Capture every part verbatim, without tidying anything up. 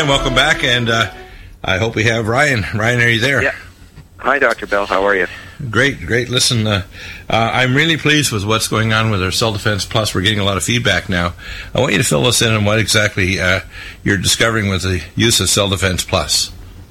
Brian, welcome back, and uh, I hope we have Ryan. Ryan, are you there? Yeah. Hi, Doctor Bell. How are you? Great, great. Listen, uh, uh, I'm really pleased with what's going on with our Cell Defense Plus. We're getting a lot of feedback now. I want you to fill us in on what exactly uh, you're discovering with the use of Cell Defense Plus.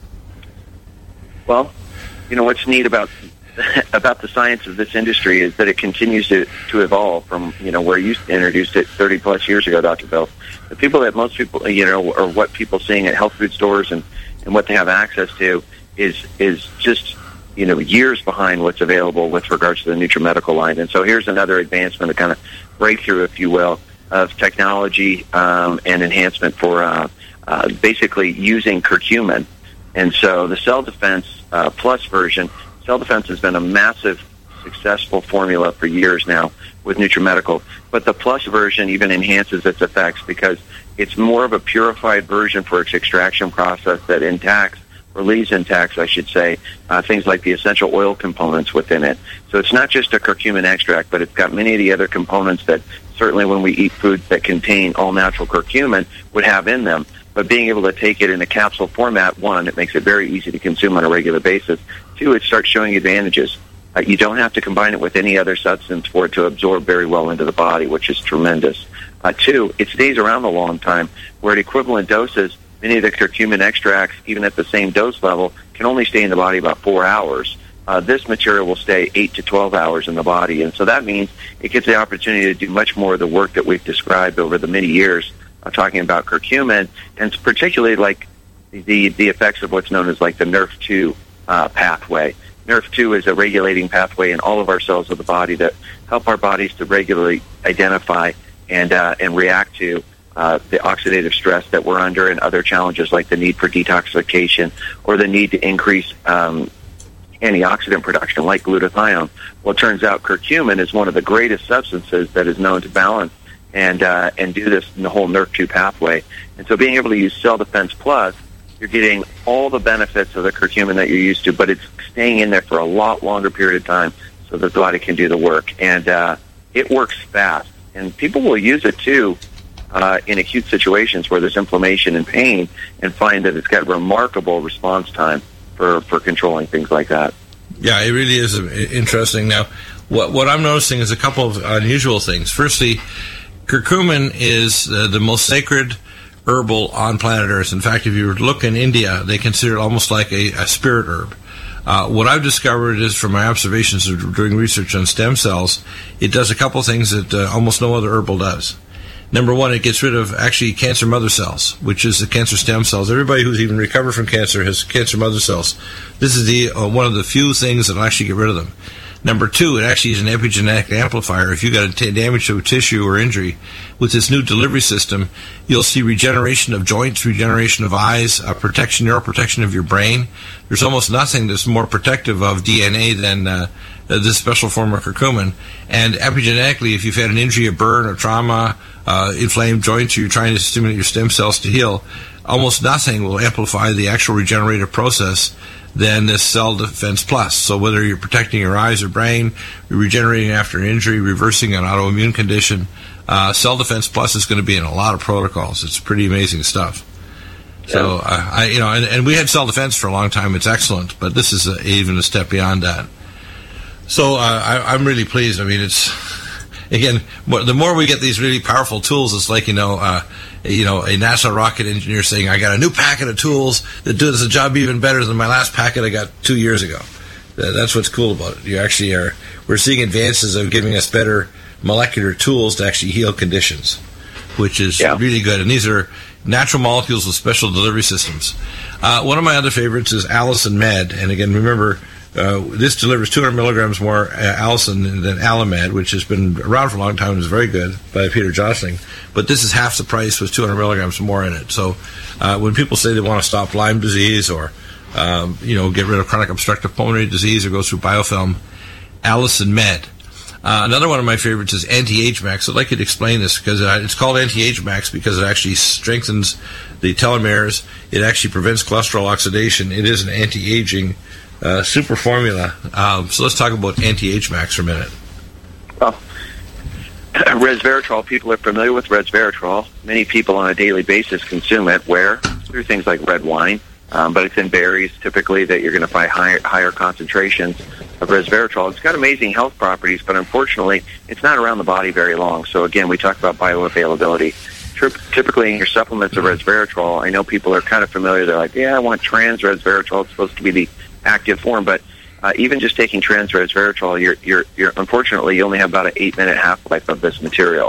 Well, you know, what's neat about about the science of this industry is that it continues to, to evolve from, you know, where you introduced it thirty plus years ago, Doctor Bell. The people that most people, you know, or what people seeing at health food stores and, and what they have access to is is just, you know, years behind what's available with regards to the NutriMedical line. And so here's another advancement, a kind of breakthrough, if you will, of technology um, and enhancement for uh, uh, basically using curcumin. And so the Cell Defense uh, Plus version, Cell Defense has been a massive, successful formula for years now with NutriMedical. But the Plus version even enhances its effects because it's more of a purified version for its extraction process that intacts, or leaves intact, I should say, uh, things like the essential oil components within it. So it's not just a curcumin extract, but it's got many of the other components that certainly when we eat foods that contain all-natural curcumin would have in them. But being able to take it in a capsule format, one, it makes it very easy to consume on a regular basis. Two, it starts showing advantages. Uh, you don't have to combine it with any other substance for it to absorb very well into the body, which is tremendous. Uh, two, it stays around a long time, where at equivalent doses, many of the curcumin extracts, even at the same dose level, can only stay in the body about four hours. Uh, this material will stay eight to twelve hours in the body, and so that means it gets the opportunity to do much more of the work that we've described over the many years uh, talking about curcumin, and it's particularly like the the effects of what's known as like the N E R V two uh, pathway. N E R V two is a regulating pathway in all of our cells of the body that help our bodies to regularly identify and uh, and react to Uh, the oxidative stress that we're under and other challenges like the need for detoxification or the need to increase um, antioxidant production like glutathione. Well, it turns out curcumin is one of the greatest substances that is known to balance and uh, and do this in the whole N E R V two pathway. And so being able to use Cell Defense Plus, you're getting all the benefits of the curcumin that you're used to, but it's staying in there for a lot longer period of time so that the body can do the work. And uh, it works fast. And people will use it, too, Uh, in acute situations where there's inflammation and pain, and find that it's got remarkable response time for, for controlling things like that. Yeah, it really is interesting. Now, what, what I'm noticing is a couple of unusual things. Firstly, curcumin is uh, the most sacred herbal on planet Earth. In fact, if you were to look in India, they consider it almost like a, a spirit herb. Uh, what I've discovered is from my observations of doing research on stem cells, it does a couple of things that uh, almost no other herbal does. Number one, it gets rid of actually cancer mother cells, which is the cancer stem cells. Everybody who's even recovered from cancer has cancer mother cells. This is the uh, one of the few things that will actually get rid of them. Number two, it actually is an epigenetic amplifier. If you got a t- damage to a tissue or injury, with this new delivery system, you'll see regeneration of joints, regeneration of eyes, uh, protection, neuroprotection of your brain. There's almost nothing that's more protective of D N A than uh, this special form of curcumin. And epigenetically, if you've had an injury, a burn, or trauma, uh, inflamed joints, or you're trying to stimulate your stem cells to heal, almost nothing will amplify the actual regenerative process than this Cell Defense Plus. So whether you're protecting your eyes or brain, you're regenerating after an injury, reversing an autoimmune condition, uh, Cell Defense Plus is going to be in a lot of protocols. It's pretty amazing stuff. Yeah. So, uh, I, you know, and, and we had Cell Defense for a long time. It's excellent, but this is a, even a step beyond that. So uh, I, I'm really pleased. I mean, it's, again, the more we get these really powerful tools, it's like, you know, uh, you know, a NASA rocket engineer saying, I got a new packet of tools that do the job even better than my last packet I got two years ago. That's what's cool about it. You actually are, we're seeing advances of giving us better molecular tools to actually heal conditions, which is yeah. really good. And these are natural molecules with special delivery systems. Uh, one of my other favorites is Allicin Med. And again, remember, Uh, this delivers two hundred milligrams more uh, allicin than Alamed, which has been around for a long time and is very good, by Peter Jostling. But this is half the price with two hundred milligrams more in it. So uh, when people say they want to stop Lyme disease or um, you know, get rid of chronic obstructive pulmonary disease or go through biofilm, Allicin Med. Uh, another one of my favorites is Anti-Age Max. I'd like you to explain this because uh, it's called Anti-Age Max because it actually strengthens the telomeres. It actually prevents cholesterol oxidation. It is an anti-aging Uh, super formula. Um, so let's talk about Anti-Age Max for a minute. Well, resveratrol, people are familiar with resveratrol. Many people on a daily basis consume it. Where? through things like red wine, um, but it's in berries typically that you're going to find higher, higher concentrations of resveratrol. It's got amazing health properties, but unfortunately, it's not around the body very long. So again, we talk about bioavailability. Typically in your supplements of resveratrol, I know people are kind of familiar. They're like, yeah, I want trans resveratrol. It's supposed to be the active form, but uh, even just taking trans resveratrol, you're, you're, you're unfortunately, you only have about an eight-minute half-life of this material.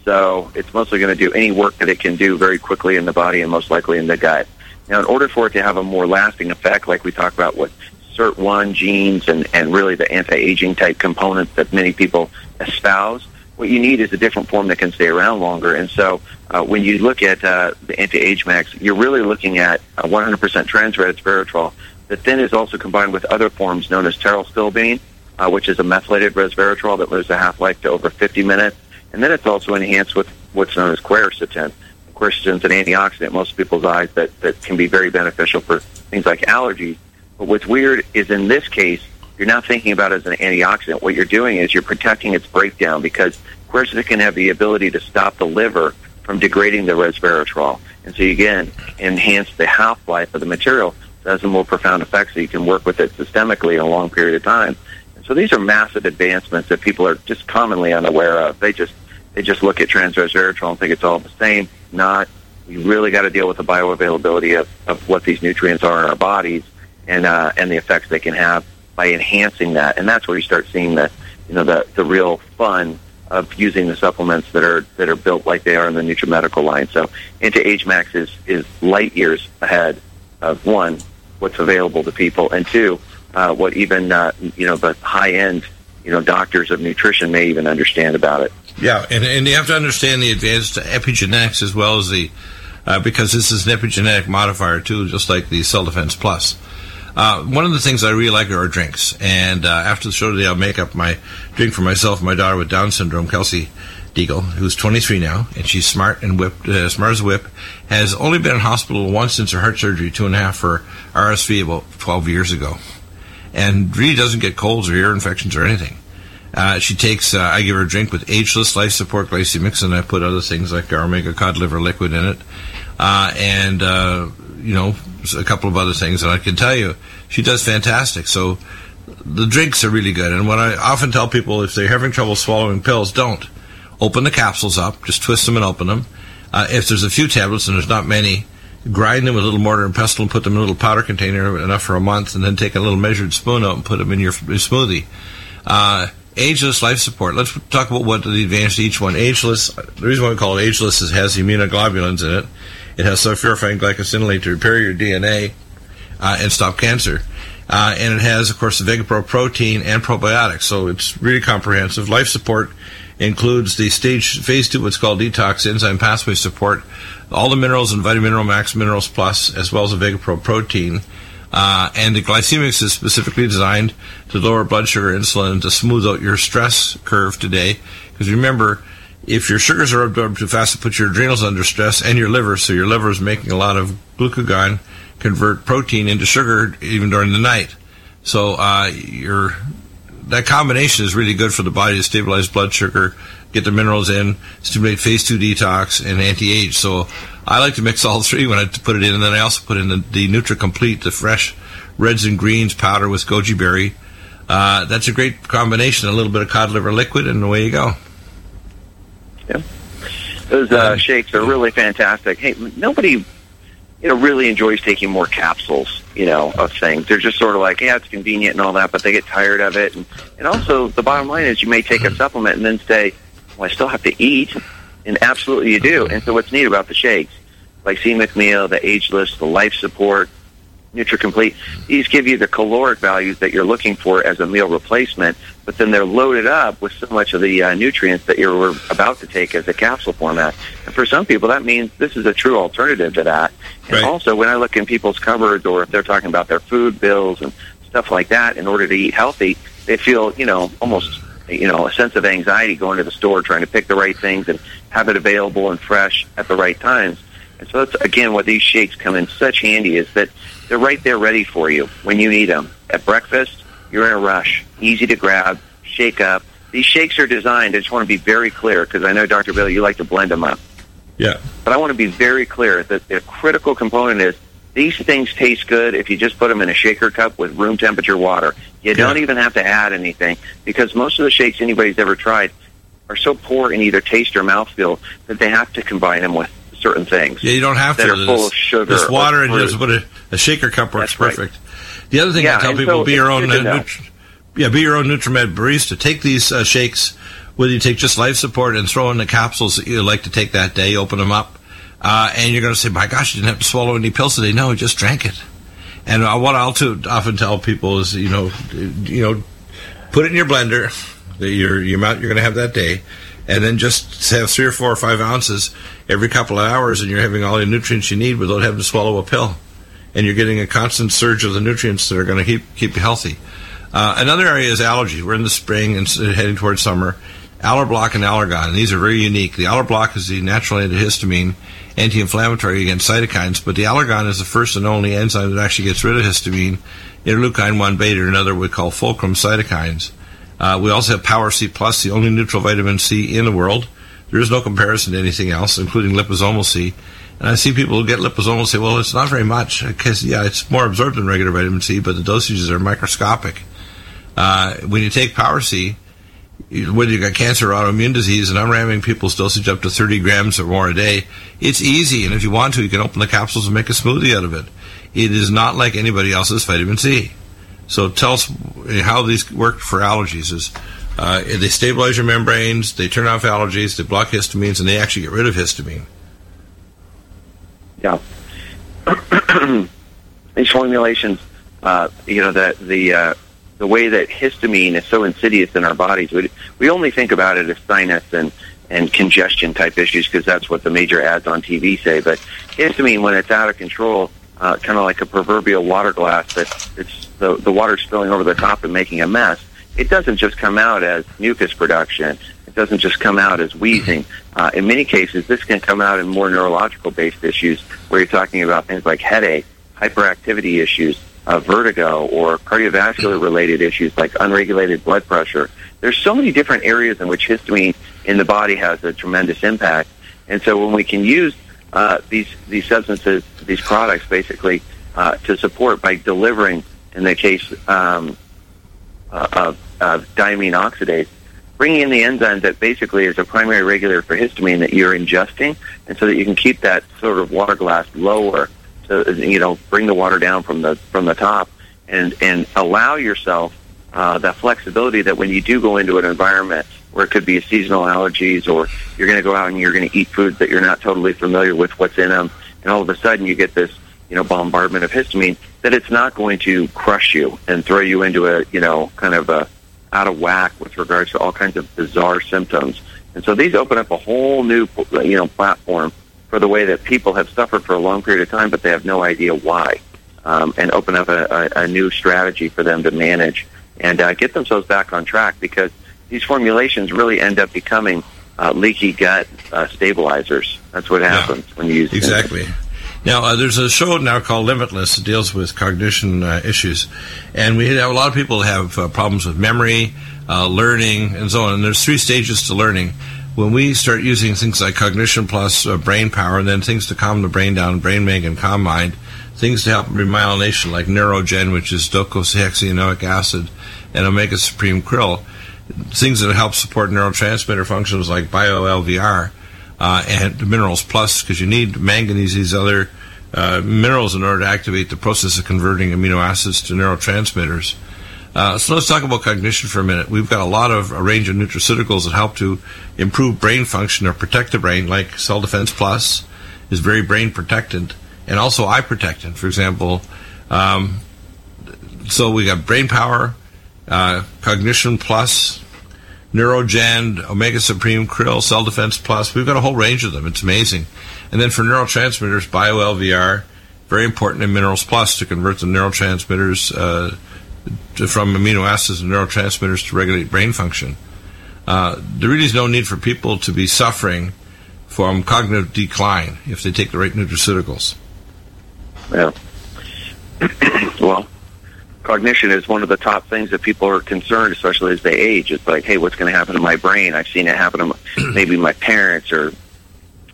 So it's mostly going to do any work that it can do very quickly in the body and most likely in the gut. Now, in order for it to have a more lasting effect, like we talk about with S I R T one genes and, and really the anti-aging type components that many people espouse, what you need is a different form that can stay around longer. And so uh, when you look at uh, the anti-age max, you're really looking at uh, one hundred percent trans resveratrol that then is also combined with other forms known as pterostilbene, uh, which is a methylated resveratrol that lives a half-life to over fifty minutes. And then it's also enhanced with what's known as quercetin. Quercetin is an antioxidant in most people's eyes that, that can be very beneficial for things like allergies. But what's weird is in this case, you're not thinking about it as an antioxidant. What you're doing is you're protecting its breakdown because quercetin can have the ability to stop the liver from degrading the resveratrol. And so you, again, enhance the half-life of the material. So it has a more profound effect so you can work with it systemically in a long period of time. And so these are massive advancements that people are just commonly unaware of. They just they just look at trans resveratrol and think it's all the same. Not. We really got to deal with the bioavailability of, of what these nutrients are in our bodies and uh, and the effects they can have by enhancing that. And that's where you start seeing the you know the, the real fun of using the supplements that are that are built like they are in the NutriMedical line. So Anti-Age Max is, is light years ahead of, one, what's available to people, and two, uh, what even uh, you know the high-end you know doctors of nutrition may even understand about it. Yeah, and, and you have to understand the advanced epigenetics as well as the, uh, because this is an epigenetic modifier too, just like the Cell Defense Plus. Uh, one of the things I really like are our drinks, and uh, after the show today, I'll make up my drink for myself and my daughter with Down syndrome, Kelsey Deagle, who's twenty-three now, and she's smart and whipped, uh, smart as a whip, has only been in hospital once since her heart surgery, two and a half for R S V about twelve years ago, and really doesn't get colds or ear infections or anything. Uh, she takes, uh, I give her a drink with Ageless Life Support Glycemics, and I put other things like our Omega Cod Liver Liquid in it, uh, and, uh, you know, a couple of other things, and I can tell you, she does fantastic. So the drinks are really good, and what I often tell people, if they're having trouble swallowing pills, don't. Open the capsules up, just twist them and open them. Uh, if there's a few tablets, and there's not many, grind them with a little mortar and pestle and put them in a little powder container, enough for a month, and then take a little measured spoon out and put them in your, your smoothie. Uh, Ageless Life Support. Let's talk about what the advantage to each one. Ageless, the reason why we call it Ageless is it has immunoglobulins in it. It has sulforaphane glycosinolate to repair your D N A uh, and stop cancer. Uh, and it has, of course, the VegaPro protein and probiotics. So it's really comprehensive. Life Support includes the stage phase two, what's called detox enzyme pathway support, all the minerals and Vitamin Mineral Max Minerals Plus, as well as the VegaPro protein. Uh, and the glycemics is specifically designed to lower blood sugar insulin to smooth out your stress curve today. Because remember, if your sugars are absorbed too fast, it puts your adrenals under stress and your liver, so your liver is making a lot of glucagon convert protein into sugar even during the night. So uh, your that combination is really good for the body to stabilize blood sugar, get the minerals in, stimulate phase two detox, and anti-age. So I like to mix all three when I put it in, and then I also put in the, the NutriComplete, the fresh reds and greens powder with goji berry. Uh, that's a great combination, a little bit of cod liver liquid, and away you go. Yeah. Those uh, shakes are really fantastic. Hey, nobody you know, really enjoys taking more capsules, you know, of things. They're just sort of like, yeah, it's convenient and all that, but they get tired of it. And, and also, the bottom line is you may take a supplement and then say, well, I still have to eat. And absolutely you do. And so what's neat about the shakes, like Glycemic Meal, the Ageless, the Life Support, NutriComplete, these give you the caloric values that you're looking for as a meal replacement, but then they're loaded up with so much of the uh, nutrients that you're about to take as a capsule format. And for some people, that means this is a true alternative to that. And right. Also, when I look in people's cupboards or if they're talking about their food bills and stuff like that, in order to eat healthy, they feel, you know, almost, you know, a sense of anxiety going to the store, trying to pick the right things and have it available and fresh at the right times. And so that's, again, what these shakes come in such handy is that they're right there ready for you when you need them. At breakfast, you're in a rush, easy to grab, shake up. These shakes are designed, I just want to be very clear, because I know, Doctor Bill, you like to blend them up. Yeah. But I want to be very clear that the critical component is these things taste good if you just put them in a shaker cup with room temperature water. You don't yeah. even have to add anything, because most of the shakes anybody's ever tried are so poor in either taste or mouthfeel that they have to combine them with certain things. Yeah, you don't have that to. That are full of sugar. This water and fruit. just put a, a shaker cup works That's right. perfect. The other thing yeah, I tell people, so be your own, uh, Nutri- yeah, be your own NutriMed barista. Take these uh, shakes, whether you take just life support and throw in the capsules that you like to take that day, open them up, uh, and you're going to say, my gosh, you didn't have to swallow any pills today. No, just drank it. And uh, what I'll too often tell people is, you know, you know, put it in your blender, the, your, your amount you're going to have that day, and then just have three or four or five ounces every couple of hours, and you're having all the nutrients you need without having to swallow a pill. And you're getting a constant surge of the nutrients that are going to keep keep you healthy. Uh, another area is allergy. We're in the spring and heading towards summer. Allerblock and Allergon, and these are very unique. The Allerblock is the natural antihistamine, anti-inflammatory against cytokines, but the Allergon is the first and only enzyme that actually gets rid of histamine, interleukin one beta, or another we call fulcrum cytokines. Uh, we also have Power C Plus, the only neutral vitamin C in the world. There is no comparison to anything else, including liposomal C. And I see people who get liposomal say, well, it's not very much, because, yeah, it's more absorbed than regular vitamin C, but the dosages are microscopic. Uh, when you take Power C, whether you've got cancer or autoimmune disease, and I'm ramming people's dosage up to thirty grams or more a day, it's easy, and if you want to, you can open the capsules and make a smoothie out of it. It is not like anybody else's vitamin C. So tell us how these work for allergies. Is uh, they stabilize your membranes, they turn off allergies, they block histamines, and they actually get rid of histamine. Yeah. These formulations, uh, you know, the the uh, the way that histamine is so insidious in our bodies, we, we only think about it as sinus and, and congestion type issues, because that's what the major ads on T V say. But histamine, when it's out of control, uh, kind of like a proverbial water glass that it's the, the water's spilling over the top and making a mess, it doesn't just come out as mucus production. It doesn't just come out as wheezing. Uh, in many cases, this can come out in more neurological-based issues, where you're talking about things like headache, hyperactivity issues, uh, vertigo, or cardiovascular-related issues like unregulated blood pressure. There's so many different areas in which histamine in the body has a tremendous impact. And so when we can use uh, these these substances, these products, basically, uh, to support by delivering, in the case um, uh, of, of diamine oxidase, bringing in the enzyme that basically is a primary regulator for histamine that you're ingesting, and so that you can keep that sort of water glass lower, to, you know, bring the water down from the from the top, and and allow yourself uh, that flexibility that when you do go into an environment where it could be a seasonal allergies, or you're going to go out and you're going to eat foods that you're not totally familiar with what's in them, and all of a sudden you get this, you know, bombardment of histamine, that it's not going to crush you and throw you into a, you know, kind of a out of whack with regards to all kinds of bizarre symptoms. And so these open up a whole new, you know, platform for the way that people have suffered for a long period of time, but they have no idea why, um, and open up a, a, a new strategy for them to manage and uh, get themselves back on track, because these formulations really end up becoming uh, leaky gut uh, stabilizers. That's what happens yeah, when you use exactly. Them. Now, uh, there's a show now called Limitless that deals with cognition uh, issues. And we have a lot of people have uh, problems with memory, uh, learning, and so on. And there's three stages to learning. When we start using things like Cognition Plus, uh, brain power, and then things to calm the brain down, Brain Meg and Calm Mind, things to help remyelination like Neurogen, which is docosahexaenoic acid, and Omega Supreme Krill, things that help support neurotransmitter functions like BioL V R, Uh, and Minerals Plus, because you need manganese, these other uh, minerals, in order to activate the process of converting amino acids to neurotransmitters. Uh, so let's talk about cognition for a minute. We've got a lot of a range of nutraceuticals that help to improve brain function or protect the brain, like Cell Defense Plus is very brain protectant, and also eye protectant, for example. Um, so we got brain power, uh, Cognition Plus, Neurogen, Omega Supreme Krill, Cell Defense Plus. We've got a whole range of them. It's amazing. And then for neurotransmitters, BioL V R, very important in Minerals Plus to convert the neurotransmitters uh, to, from amino acids and neurotransmitters to regulate brain function. Uh, there really is no need for people to be suffering from cognitive decline if they take the right nutraceuticals. Yeah. Well, cognition is one of the top things that people are concerned, especially as they age. It's like, hey, what's going to happen to my brain? I've seen it happen to my, maybe my parents or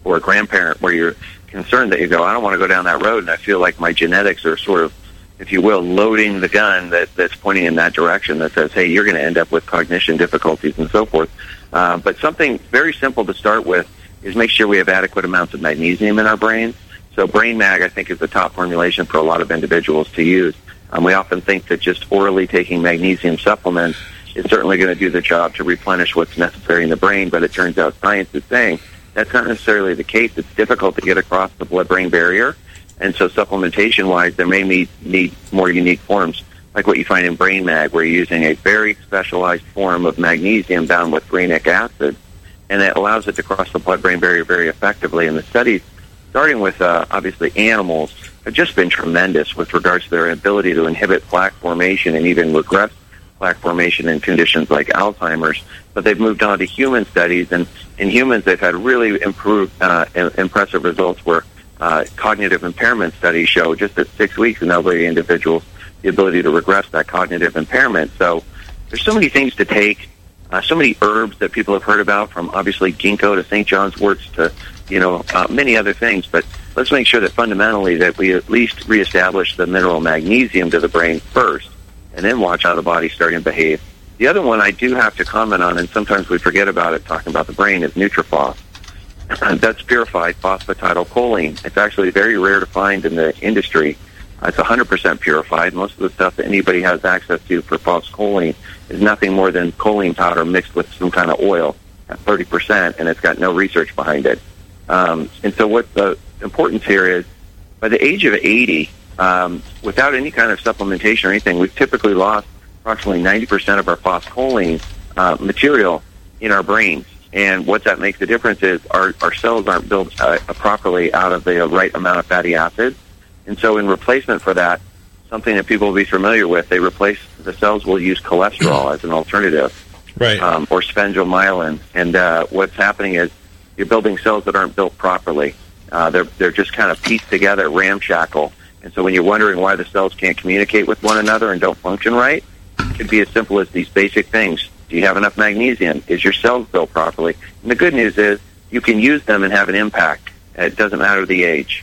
or a grandparent where you're concerned that you go, I don't want to go down that road, and I feel like my genetics are sort of, if you will, loading the gun that, that's pointing in that direction that says, hey, you're going to end up with cognition difficulties and so forth. Uh, but something very simple to start with is make sure we have adequate amounts of magnesium in our brain. So Brain Mag, I think, is the top formulation for a lot of individuals to use. Um, we often think that just orally taking magnesium supplements is certainly going to do the job to replenish what's necessary in the brain, but it turns out science is saying that's not necessarily the case. It's difficult to get across the blood-brain barrier, and so supplementation-wise, there may need, need more unique forms, like what you find in Brain Mag, where you're using a very specialized form of magnesium bound with granic acid, and it allows it to cross the blood-brain barrier very effectively. And the studies, starting with, uh, obviously, animals, have just been tremendous with regards to their ability to inhibit plaque formation and even regress plaque formation in conditions like Alzheimer's. But they've moved on to human studies, and in humans they've had really improved, uh, impressive results where uh, cognitive impairment studies show just at six weeks in elderly individuals the ability to regress that cognitive impairment. So there's so many things to take, uh, so many herbs that people have heard about, from obviously ginkgo to Saint John's worts to, you know, uh, many other things. But let's make sure that fundamentally that we at least reestablish the mineral magnesium to the brain first, and then watch how the body's starting to behave. The other one I do have to comment on, and sometimes we forget about it talking about the brain, is Nutrifos. That's purified phosphatidylcholine. It's actually very rare to find in the industry. It's one hundred percent purified. Most of the stuff that anybody has access to for phosphocholine is nothing more than choline powder mixed with some kind of oil at thirty percent, and it's got no research behind it. Um, and so what the importance here is, by the age of eighty, um, without any kind of supplementation or anything, we've typically lost approximately ninety percent of our phosphocholine uh, material in our brains. And what that makes the difference is our, our cells aren't built uh, properly out of the right amount of fatty acids. And so in replacement for that, something that people will be familiar with, they replace, the cells will use cholesterol as an alternative, right? Um, or sphingomyelin. And uh, what's happening is you're building cells that aren't built properly. Uh, they're, they're just kind of pieced together, ramshackle. And so when you're wondering why the cells can't communicate with one another and don't function right, it could be as simple as these basic things. Do you have enough magnesium? Is your cells built properly? And the good news is you can use them and have an impact. It doesn't matter the age.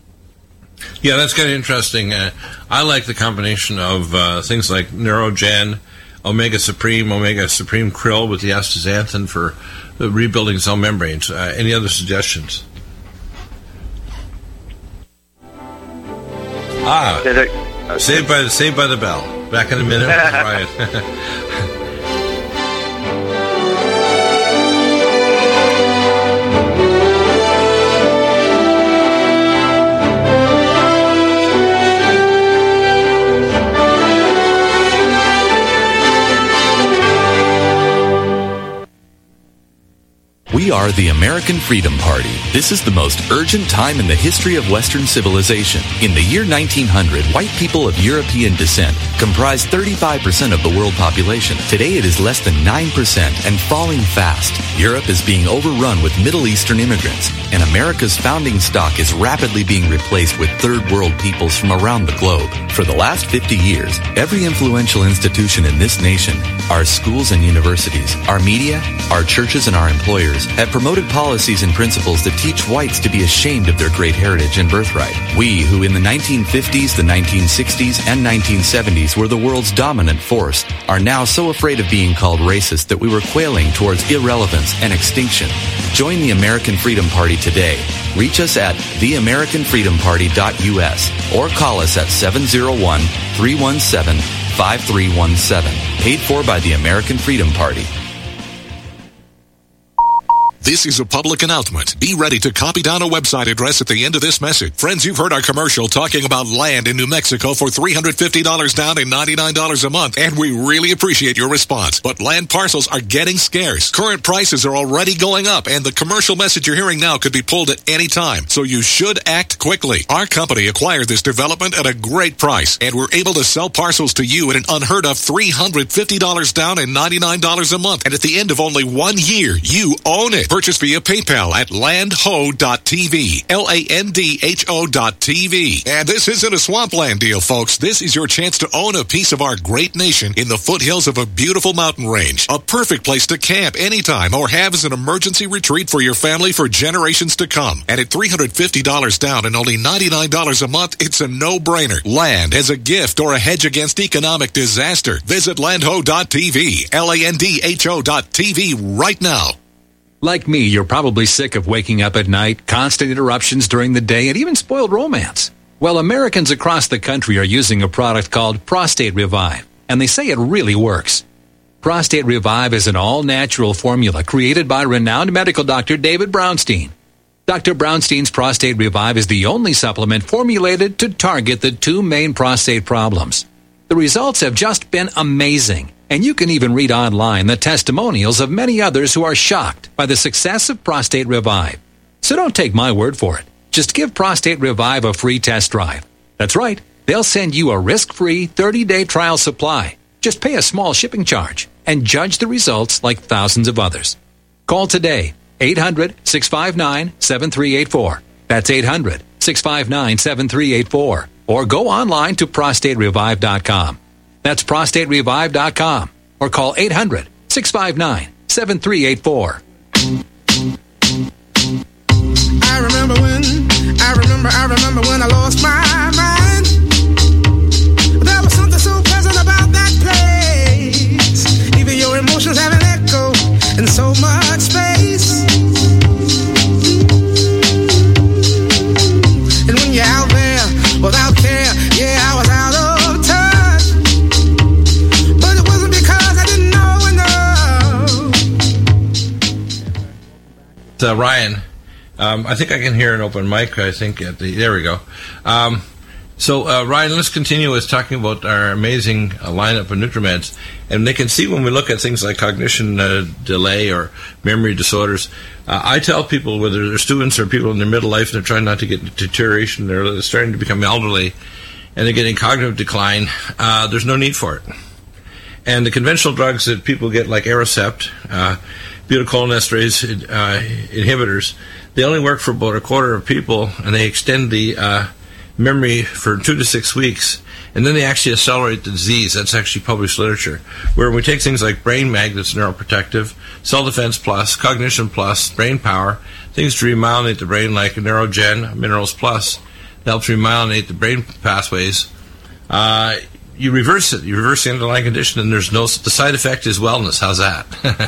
Yeah, that's kind of interesting. Uh, I like the combination of uh, things like Neurogen, Omega Supreme, Omega Supreme Krill with the astaxanthin for uh, rebuilding cell membranes. Uh, any other suggestions? Ah, okay. saved by saved by the bell. Back in a minute, Brian. We are the American Freedom Party. This is the most urgent time in the history of Western civilization. In the year nineteen hundred, white people of European descent comprised thirty-five percent of the world population. Today it is less than nine percent and falling fast. Europe is being overrun with Middle Eastern immigrants, and America's founding stock is rapidly being replaced with third world peoples from around the globe. For the last fifty years, every influential institution in this nation, our schools and universities, our media, our churches, and our employers have promoted policies and principles that teach whites to be ashamed of their great heritage and birthright. We, who in the nineteen fifties, the nineteen sixties, and nineteen seventies were the world's dominant force, are now so afraid of being called racist that we were quailing towards irrelevance and extinction. Join the American Freedom Party today. Reach us at the american freedom party dot u s or call us at seven oh one, three one seven, five three one seven. Paid for by the American Freedom Party. This is a public announcement. Be ready to copy down a website address at the end of this message. Friends, you've heard our commercial talking about land in New Mexico for three hundred fifty dollars down and ninety-nine dollars a month, and we really appreciate your response. But land parcels are getting scarce. Current prices are already going up, and the commercial message you're hearing now could be pulled at any time. So you should act quickly. Our company acquired this development at a great price, and we're able to sell parcels to you at an unheard of three hundred fifty dollars down and ninety-nine dollars a month. And at the end of only one year, you own it. purchase via PayPal at landho dot t v. L A N D H O dot T V. And this isn't a swampland deal, folks. This is your chance to own a piece of our great nation in the foothills of a beautiful mountain range. A perfect place to camp anytime or have as an emergency retreat for your family for generations to come. And at three hundred fifty dollars down and only ninety-nine dollars a month, it's a no-brainer. Land as a gift or a hedge against economic disaster. Visit landho dot t v. L A N D H O dot T V right now. Like me, you're probably sick of waking up at night, constant interruptions during the day, and even spoiled romance. Well, Americans across the country are using a product called Prostate Revive, and they say it really works. Prostate Revive is an all-natural formula created by renowned medical doctor David Brownstein. Doctor Brownstein's Prostate Revive is the only supplement formulated to target the two main prostate problems. The results have just been amazing, and you can even read online the testimonials of many others who are shocked by the success of Prostate Revive. So don't take my word for it. Just give Prostate Revive a free test drive. That's right, they'll send you a risk-free thirty-day trial supply. Just pay a small shipping charge and judge the results like thousands of others. Call today, eight hundred, six five nine, seven three eight four. That's eight hundred, six five nine, seven three eight four. Or go online to prostate revive dot com. That's prostate revive dot com. Or call eight hundred, six five nine, seven three eight four. I remember when, I remember, I remember when I lost my mind. There was something so pleasant about that place. Even your emotions have an echo in so much space. And when you're out there without care, yeah, I was out of touch. But it wasn't because I didn't know enough. Uh, Ryan, um, I think I can hear an open mic. I think at the there we go. Um, so uh, Ryan, let's continue with talking about our amazing uh, lineup of NutriMeds, and they can see when we look at things like cognition uh, delay or memory disorders. Uh, I tell people, whether they're students or people in their middle life and they're trying not to get deterioration, they're starting to become elderly, and they're getting cognitive decline, uh, there's no need for it. And the conventional drugs that people get, like Aricept, uh, butyrylcholinesterase uh, inhibitors, they only work for about a quarter of people, and they extend the uh, memory for two to six weeks, and then they actually accelerate the disease. That's actually published literature. Where we take things like Brain Mag, that's neuroprotective, Cell Defense Plus, Cognition Plus, Brain Power, things to remyelinate the brain like Neurogen, Minerals Plus, that helps remyelinate the brain pathways. Uh, you reverse it. You reverse the underlying condition, and there's no, the side effect is wellness. How's that?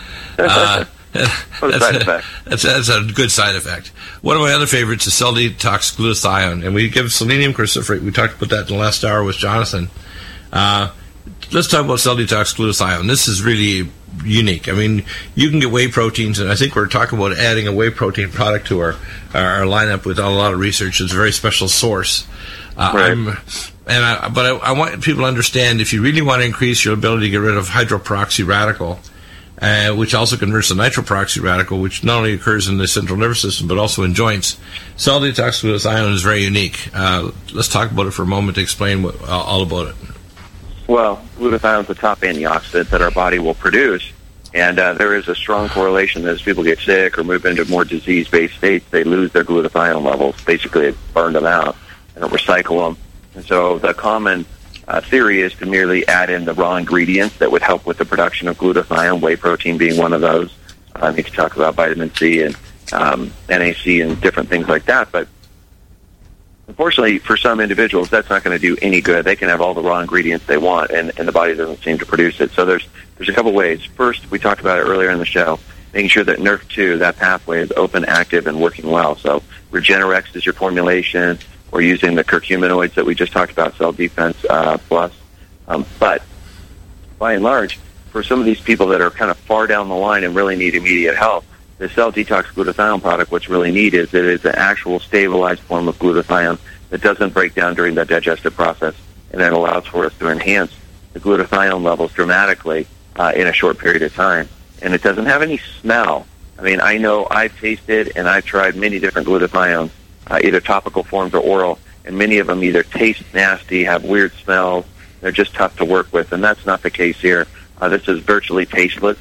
uh, What a that's, side a, effect. that's, that's a good side effect. One of my other favorites is cell detox glutathione, and we give selenium cruciferate. We talked about that in the last hour with Jonathan. Uh, let's talk about cell detox glutathione. This is really unique. I mean, you can get whey proteins, and I think we're talking about adding a whey protein product to our our lineup without a lot of research. It's a very special source. Uh, right. I'm, and I, but I, I want people to understand, if you really want to increase your ability to get rid of hydroperoxy radical, Uh, which also converts to nitroperoxy radical, which not only occurs in the central nervous system but also in joints. Cell detox glutathione is very unique. Uh, let's talk about it for a moment to explain what, uh, all about it. Well, glutathione is the top antioxidant that our body will produce, and uh, there is a strong correlation that as people get sick or move into more disease-based states, they lose their glutathione levels. Basically, it burned them out, and don't recycle them. And so the common Uh, theory is to merely add in the raw ingredients that would help with the production of glutathione, whey protein being one of those. Uh, I think you talk about vitamin C and um, N A C and different things like that. But unfortunately, for some individuals, that's not going to do any good. They can have all the raw ingredients they want, and, and the body doesn't seem to produce it. So there's there's a couple ways. First, we talked about it earlier in the show, making sure that N E R V two, that pathway, is open, active, and working well. So Regenerex is your formulation. We're using the curcuminoids that we just talked about, Cell Defense uh, Plus. Um, but by and large, for some of these people that are kind of far down the line and really need immediate help, the Cell Detox Glutathione product, what's really neat is that it's an actual stabilized form of glutathione that doesn't break down during the digestive process, and that allows for us to enhance the glutathione levels dramatically uh, in a short period of time. And it doesn't have any smell. I mean, I know I've tasted and I've tried many different glutathiones, Uh, either topical forms or oral, and many of them either taste nasty, have weird smells, they're just tough to work with, and that's not the case here. Uh, this is virtually tasteless.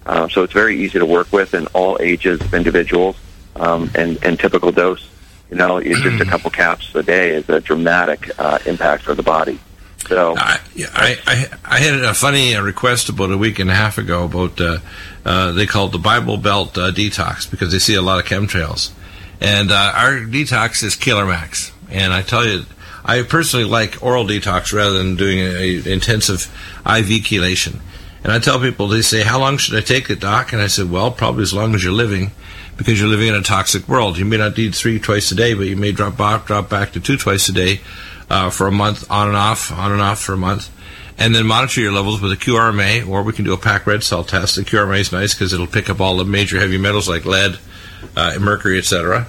Uh, so it's very easy to work with in all ages of individuals, um, and, and typical dose. You know, it's just a couple caps a day is a dramatic uh, impact for the body. So I, I, I, I had a funny request about a week and a half ago about uh, uh, they call it the Bible Belt uh, detox because they see a lot of chemtrails, and uh, our detox is Keeler Max. And I tell you, I personally like oral detox rather than doing an intensive I V chelation. And I tell people, they say, how long should I take it, Doc? And I said, well, probably as long as you're living, because you're living in a toxic world. You may not need three twice a day, but you may drop back, drop back to two twice a day uh, for a month, on and off, on and off for a month. And then monitor your levels with a Q R M A, or we can do a packed red cell test. The Q R M A is nice because it'll pick up all the major heavy metals like lead, uh, mercury, et cetera.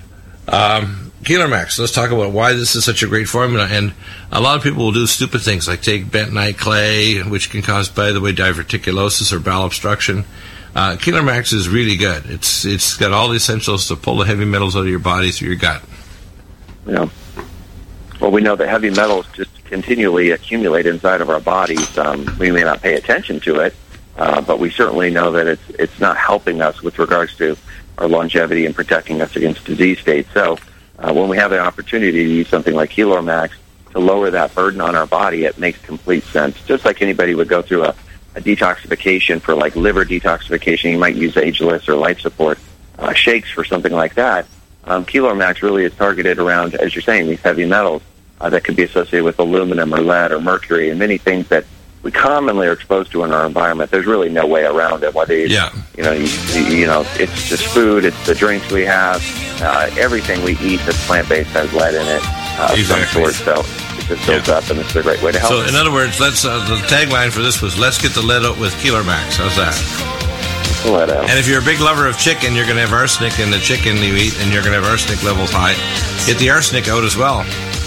Um, Keeler Max, let's talk about why this is such a great formula. And a lot of people will do stupid things like take bentonite clay, which can cause, by the way, diverticulosis or bowel obstruction. Uh, Keeler Max is really good. It's It's got all the essentials to pull the heavy metals out of your body through your gut. Yeah. Well, we know that heavy metals just continually accumulate inside of our bodies. Um, we may not pay attention to it, uh, but we certainly know that it's it's not helping us with regards to our longevity and protecting us against disease states. So uh, when we have an opportunity to use something like Keeler Max to lower that burden on our body, it makes complete sense. Just like anybody would go through a, a detoxification for like liver detoxification, you might use Ageless or life support uh, shakes for something like that. Um, Keeler Max really is targeted around, as you're saying, these heavy metals uh, that could be associated with aluminum or lead or mercury and many things that we commonly are exposed to in our environment. There's really no way around it. Whether you, yeah. you know, you, you know, it's just food, it's the drinks we have, uh, everything we eat that's plant-based has lead in it uh, exactly. of some sort. So it just builds yeah. up, and it's a great way to help. So, in other words, let's uh, the tagline for this was "Let's get the lead out with Keeler Max." How's that? Lead out. And if you're a big lover of chicken, you're going to have arsenic in the chicken you eat, and you're going to have arsenic levels high. Get the arsenic out as well.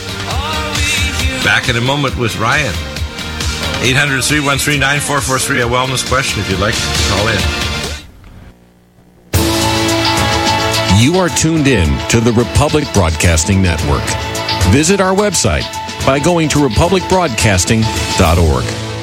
Back in a moment with Ryan. eight hundred, three one three, nine four four three, a wellness question if you'd like to call in. You are tuned in to the Republic Broadcasting Network. Visit our website by going to republic broadcasting dot org.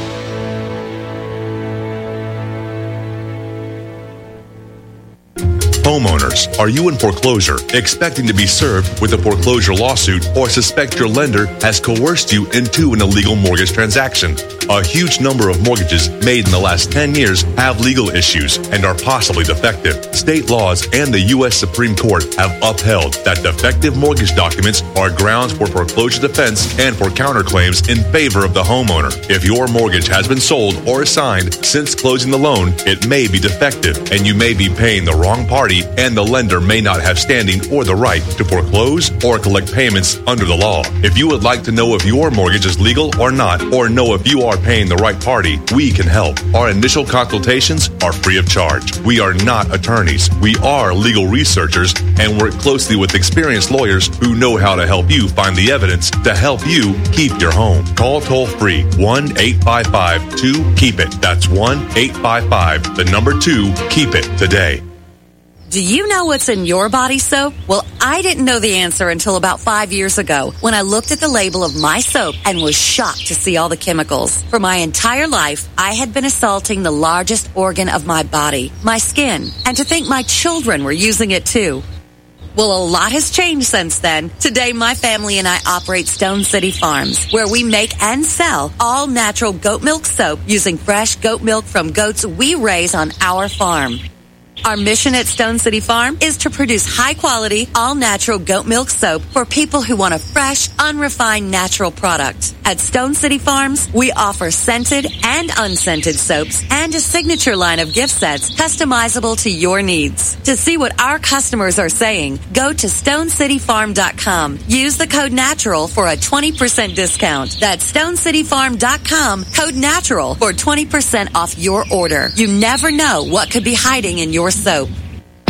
Homeowners, are you in foreclosure, expecting to be served with a foreclosure lawsuit, or suspect your lender has coerced you into an illegal mortgage transaction? A huge number of mortgages made in the last ten years have legal issues and are possibly defective. State laws and the U S Supreme Court have upheld that defective mortgage documents are grounds for foreclosure defense and for counterclaims in favor of the homeowner. If your mortgage has been sold or assigned since closing the loan, it may be defective and you may be paying the wrong party, and the lender may not have standing or the right to foreclose or collect payments under the law. If you would like to know if your mortgage is legal or not, or know if you are paying the right party, we can help. Our initial consultations are free of charge. We are not attorneys. We are legal researchers and work closely with experienced lawyers who know how to help you find the evidence to help you keep your home. Call toll free one eight five five two keep it. That's one eight five five, the number two, keep it today. Do you know what's in your body soap? Well, I didn't know the answer until about five years ago when I looked at the label of my soap and was shocked to see all the chemicals. For my entire life, I had been assaulting the largest organ of my body, my skin, and to think my children were using it too. Well, a lot has changed since then. Today, my family and I operate Stone City Farms, where we make and sell all natural goat milk soap using fresh goat milk from goats we raise on our farm. Our mission at Stone City Farm is to produce high-quality, all-natural goat milk soap for people who want a fresh, unrefined, natural product. At Stone City Farms, we offer scented and unscented soaps and a signature line of gift sets customizable to your needs. To see what our customers are saying, go to stone city farm dot com. Use the code NATURAL for a twenty percent discount. That's stone city farm dot com, code NATURAL for twenty percent off your order. You never know what could be hiding in your soap.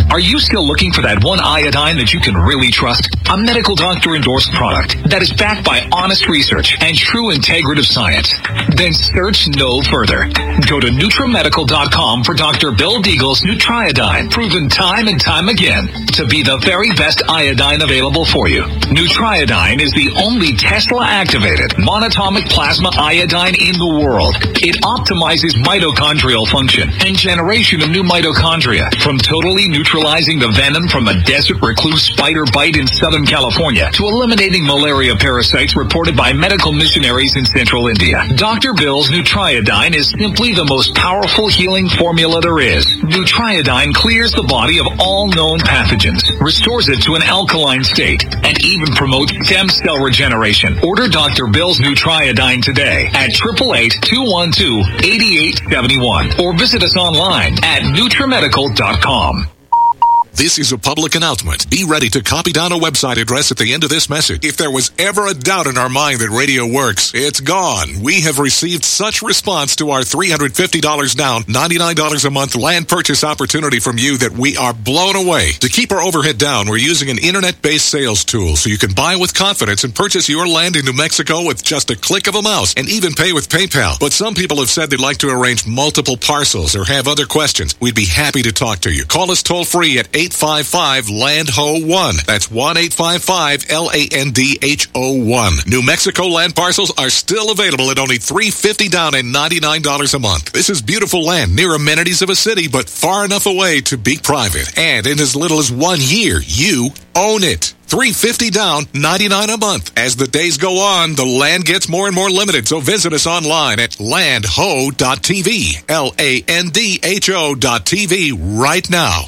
Are you still looking for that one iodine that you can really trust? A medical doctor endorsed product that is backed by honest research and true integrative science? Then search no further. Go to Nutramedical dot com for Doctor Bill Deagle's Nutriodine, proven time and time again to be the very best iodine available for you. Nutriodine is the only Tesla-activated monatomic plasma iodine in the world. It optimizes mitochondrial function and generation of new mitochondria, from totally neutralizing the venom from a desert recluse spider bite in Southern California to eliminating malaria parasites reported by medical missionaries in central India. Doctor Bill's Nutriodine is simply the most powerful healing formula there is. Nutriodine clears the body of all known pathogens, restores it to an alkaline state, and even promotes stem cell regeneration. Order Doctor Bill's Nutriodine today at eight eight eight, two one two, eight eight seven one or visit us online at Nutramedical dot com. This is a public announcement. Be ready to copy down a website address at the end of this message. If there was ever a doubt in our mind that radio works, it's gone. We have received such response to our three hundred fifty dollars down, ninety-nine dollars a month land purchase opportunity from you that we are blown away. To keep our overhead down, we're using an internet-based sales tool so you can buy with confidence and purchase your land in New Mexico with just a click of a mouse and even pay with PayPal. But some people have said they'd like to arrange multiple parcels or have other questions. We'd be happy to talk to you. Call us toll-free at eight five five, L A N D H O one. That's one eight five five, L A N D H O one. New Mexico land parcels are still available at only three hundred fifty dollars down and ninety-nine dollars a month. This is beautiful land near amenities of a city, but far enough away to be private. And in as little as one year, you own it. three hundred fifty dollars down, ninety-nine dollars a month. As the days go on, the land gets more and more limited, so visit us online at land ho dot t v, L A N D H O dot T V right now.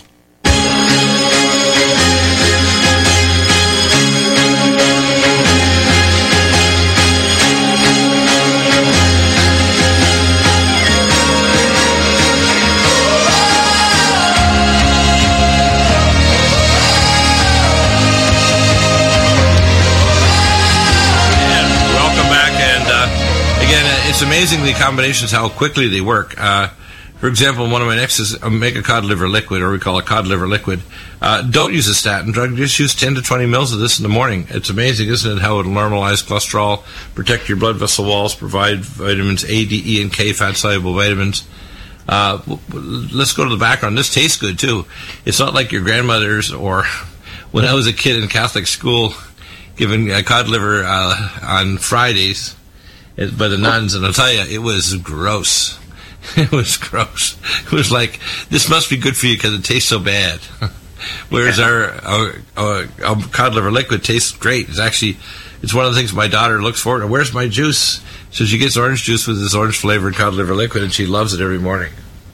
It's amazing the combinations, how quickly they work. Uh, for example, one of my nexts is Omega Cod Liver Liquid, or we call it Cod Liver Liquid. Uh, don't use a statin drug. Just use ten to twenty mils of this in the morning. It's amazing, isn't it, how it'll normalize cholesterol, protect your blood vessel walls, provide vitamins A, D, E, and K, fat-soluble vitamins. Uh, let's go to the background. This tastes good, too. It's not like your grandmother's, or when I was a kid in Catholic school, given uh, cod liver uh, on Fridays by the nuns, and I'll tell you, it was gross. It was gross. It was like, this must be good for you because it tastes so bad. Whereas our, our, our, our cod liver liquid tastes great. It's actually, it's one of the things my daughter looks forward to. Where's my juice? So she gets orange juice with this orange-flavored cod liver liquid, and she loves it every morning.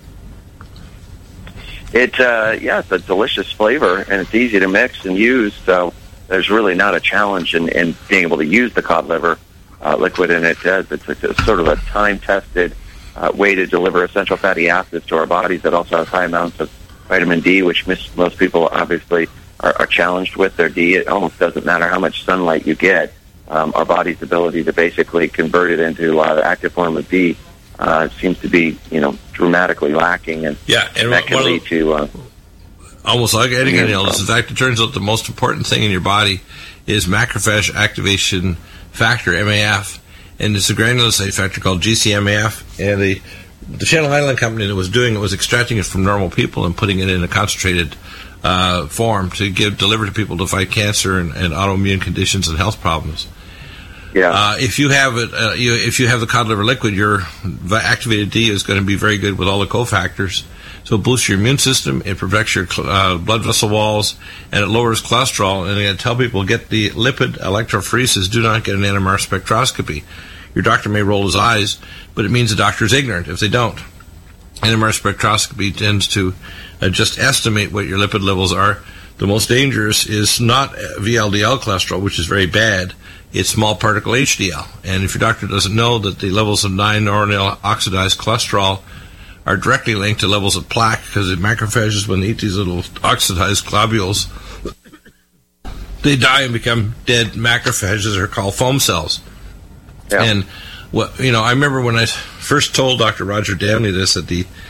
It, uh, yeah, it's a delicious flavor, and it's easy to mix and use, so there's really not a challenge in, in being able to use the cod liver Uh, liquid, and it does. It's, a, it's sort of a time-tested uh, way to deliver essential fatty acids to our bodies that also has high amounts of vitamin D, which mis- most people obviously are, are challenged with their D. It almost doesn't matter how much sunlight you get. Um, our body's ability to basically convert it into uh, the active form of D uh, seems to be, you know, dramatically lacking, and, yeah, and that can lead to uh, almost like any kind of illness. In fact, it turns out the most important thing in your body is macrophage activation factor, M A F, and it's a granulocyte factor called G C M A F, and the the Channel Island company that was doing it was extracting it from normal people and putting it in a concentrated uh, form to give deliver to people to fight cancer and, and autoimmune conditions and health problems. Yeah. Uh, if you have it, uh, you, if you have the cod liver liquid, your activated D is going to be very good with all the cofactors. So it boosts your immune system, it protects your uh, blood vessel walls, and it lowers cholesterol. And I tell people, get the lipid electrophoresis. Do not get an N M R spectroscopy. Your doctor may roll his eyes, but it means the doctor is ignorant if they don't. N M R spectroscopy tends to uh, just estimate what your lipid levels are. The most dangerous is not V L D L cholesterol, which is very bad. It's small particle H D L. And if your doctor doesn't know that the levels of nine normal oxidized cholesterol are directly linked to levels of plaque, because the macrophages, when they eat these little oxidized globules, they die and become dead macrophages, are called foam cells. Yeah. And what you know, I remember when I first told Doctor Roger Damney this at the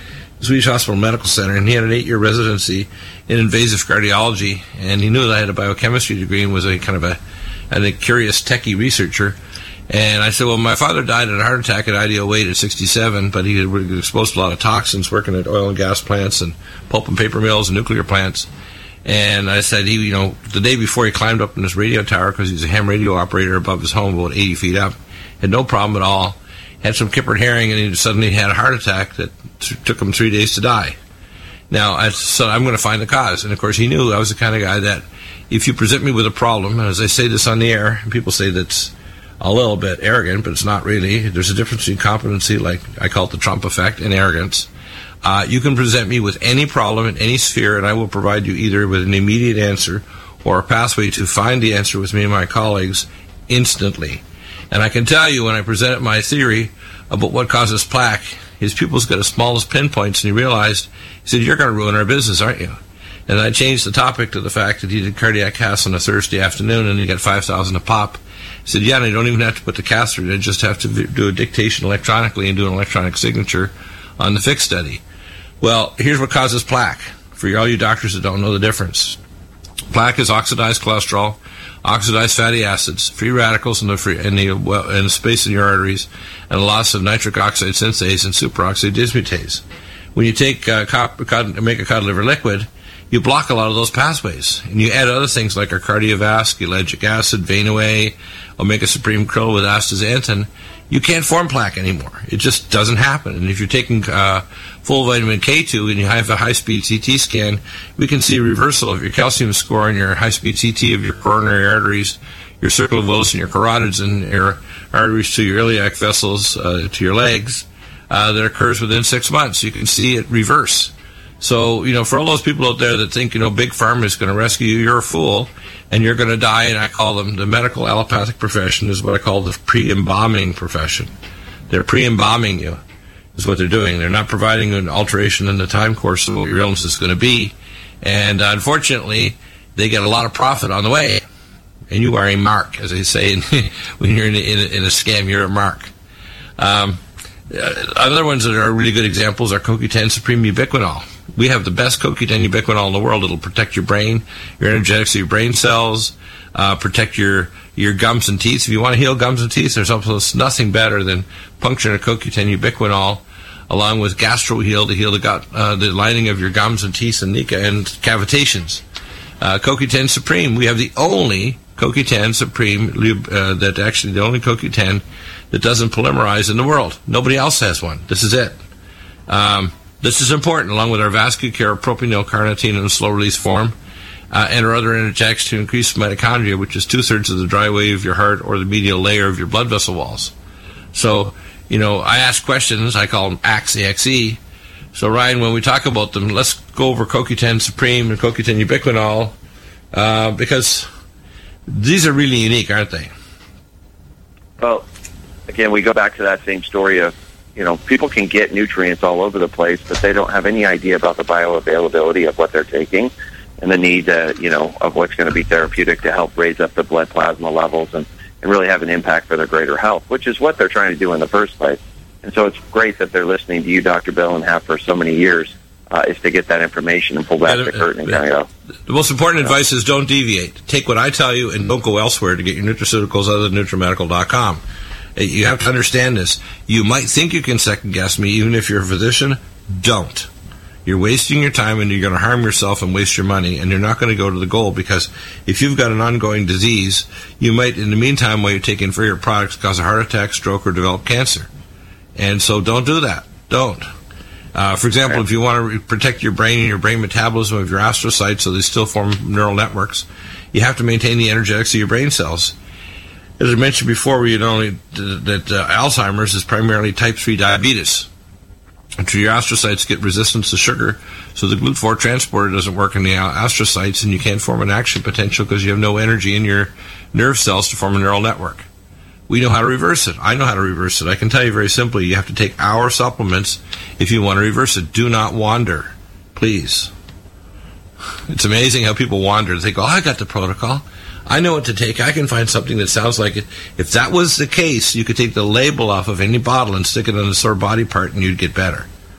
Swedish Hospital Medical Center, and he had an eight-year residency in invasive cardiology, and he knew that I had a biochemistry degree and was a kind of a, a curious techie researcher. And I said, well, my father died of a heart attack at I D O eight at sixty-seven, but he had been exposed to a lot of toxins working at oil and gas plants and pulp and paper mills and nuclear plants. And I said, he, you know, the day before he climbed up in this radio tower, because he's a ham radio operator above his home, about eighty feet up, had no problem at all, had some kippered herring, and he suddenly had a heart attack that t- took him three days to die. Now, I said, I'm going to find the cause. And, of course, he knew I was the kind of guy that if you present me with a problem, and as I say this on the air, and people say that's a little bit arrogant, but it's not really. There's a difference between competency, like I call it the Trump effect, and arrogance. Uh, you can present me with any problem in any sphere, and I will provide you either with an immediate answer or a pathway to find the answer with me and my colleagues instantly. And I can tell you, when I presented my theory about what causes plaque, his pupils got as small as pinpoints, and he realized, he said, you're going to ruin our business, aren't you? And I changed the topic to the fact that he did cardiac casts on a Thursday afternoon, and he got five thousand a pop. He said, yeah, and I don't even have to put the catheter in, I just have to do a dictation electronically and do an electronic signature on the fixed study. Well, here's what causes plaque, for all you doctors that don't know the difference. Plaque is oxidized cholesterol, oxidized fatty acids, free radicals in the, free, in the, well, in the space in your arteries, and a loss of nitric oxide synthase and superoxide dismutase. When you take uh, cod, cod, make a cod liver liquid, you block a lot of those pathways. And you add other things like our cardiovasc, ellagic acid, Vein-A, omega supreme krill with astaxanthin. You can't form plaque anymore. It just doesn't happen. And if you're taking uh, full vitamin K two and you have a high-speed C T scan, we can see reversal of your calcium score and your high-speed C T of your coronary arteries, your circle of Willis and your carotids and your arteries to your iliac vessels, uh, to your legs, uh, that occurs within six months. You can see it reverse. So, you know, for all those people out there that think, you know, Big Pharma is going to rescue you, you're a fool, and you're going to die, and I call them, the medical allopathic profession is what I call the pre-embalming profession. They're pre-embalming you, is what they're doing. They're not providing an alteration in the time course of what your illness is going to be. And uh, unfortunately, they get a lot of profit on the way. And you are a mark, as they say, when you're in a, in a, in a scam, you're a mark. Um, other ones that are really good examples are C O Q ten Supreme Ubiquinol. We have the best C O Q ten ubiquinol in the world. It'll protect your brain, your energetics of your brain cells, uh, protect your, your gums and teeth. If you want to heal gums and teeth, there's almost nothing better than puncturing a C O Q ten ubiquinol along with GastroHeal to heal the gut, uh, the lining of your gums and teeth and, nica and cavitations. Uh, C O Q ten Supreme, we have the only C O Q ten Supreme, uh, that actually the only C O Q ten that doesn't polymerize in the world. Nobody else has one. This is it. Um, This is important, along with our VascuCare, propionyl carnitine in a slow-release form, uh, and our other energetics to increase mitochondria, which is two-thirds of the dry wave of your heart or the medial layer of your blood vessel walls. So, you know, I ask questions. I call them A X E, A X E. So, Ryan, when we talk about them, let's go over C O Q ten Supreme and C O Q ten Ubiquinol, uh, because these are really unique, aren't they? Well, again, we go back to that same story of, you know, people can get nutrients all over the place, but they don't have any idea about the bioavailability of what they're taking and the need, uh, you know, of what's going to be therapeutic to help raise up the blood plasma levels and, and really have an impact for their greater health, which is what they're trying to do in the first place. And so it's great that they're listening to you, Doctor Bill, and have for so many years, uh, is to get that information and pull back yeah, the curtain and kind of go. The most important you know. advice is don't deviate. Take what I tell you and don't go elsewhere to get your nutraceuticals other than NutriMedical dot com. You have to understand this. You might think you can second-guess me, even if you're a physician. Don't. You're wasting your time, and you're going to harm yourself and waste your money, and you're not going to go to the goal, because if you've got an ongoing disease, you might, in the meantime, while you're taking inferior products, cause a heart attack, stroke, or develop cancer. And so don't do that. Don't. Uh, for example, okay. if you want to re- protect your brain and your brain metabolism of your astrocytes so they still form neural networks, you have to maintain the energetics of your brain cells. As I mentioned before, we had only that uh, Alzheimer's is primarily type three diabetes. And so your astrocytes get resistance to sugar, so the G L U T four transporter doesn't work in the astrocytes, and you can't form an action potential because you have no energy in your nerve cells to form a neural network. We know how to reverse it. I know how to reverse it. I can tell you very simply, you have to take our supplements if you want to reverse it. Do not wander, please. It's amazing how people wander. They go, oh, I got the protocol. I know what to take. I can find something that sounds like it. If that was the case, you could take the label off of any bottle and stick it on a sore body part and you'd get better.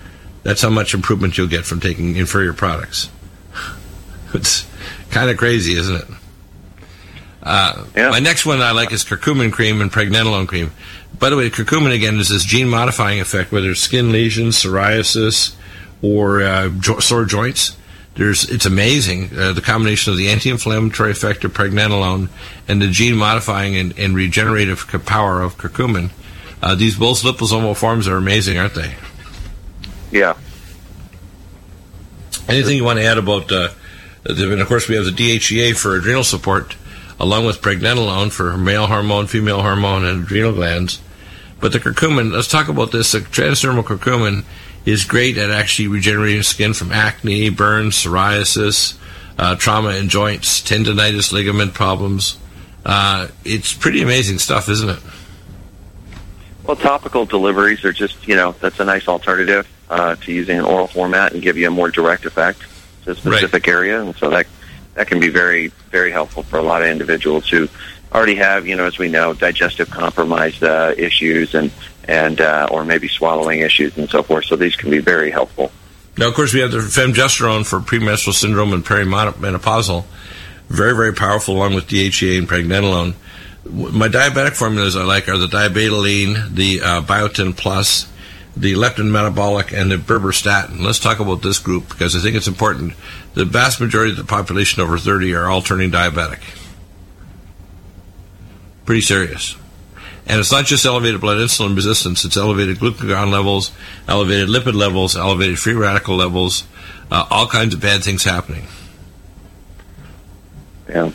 That's how much improvement you'll get from taking inferior products. It's kind of crazy, isn't it? Uh, yeah. My next one I like is curcumin cream and pregnenolone cream. By the way, curcumin, again, is this gene-modifying effect, whether it's skin lesions, psoriasis, or uh, jo- sore joints. There's, it's amazing, uh, the combination of the anti-inflammatory effect of pregnenolone and the gene-modifying and, and regenerative power of curcumin. Uh, these both liposomal forms are amazing, aren't they? Yeah. Anything you want to add about, uh, the, and of course we have the D H E A for adrenal support, along with pregnenolone for male hormone, female hormone, and adrenal glands. But the curcumin, let's talk about this. The transdermal curcumin is great at actually regenerating skin from acne, burns, psoriasis, uh, trauma in joints, tendinitis, ligament problems. Uh, it's pretty amazing stuff, isn't it? Well, topical deliveries are just, you know, that's a nice alternative uh, to using an oral format and give you a more direct effect to a specific right. area. And so that that can be very, very helpful for a lot of individuals who already have, you know, as we know, digestive compromised uh, issues and, and uh, or maybe swallowing issues and so forth. So these can be very helpful. Now, of course, we have the femgesterone for premenstrual syndrome and perimenopausal. Very, very powerful, along with D H E A and pregnenolone. My diabetic formulas I like are the diabetoline, the uh, Biotin Plus, the leptin metabolic, and the berberstatin. Let's talk about this group because I think it's important. The vast majority of the population over thirty are all turning diabetic. Pretty serious. And it's not just elevated blood insulin resistance, it's elevated glucagon levels, elevated lipid levels, elevated free radical levels, uh, all kinds of bad things happening. Yeah.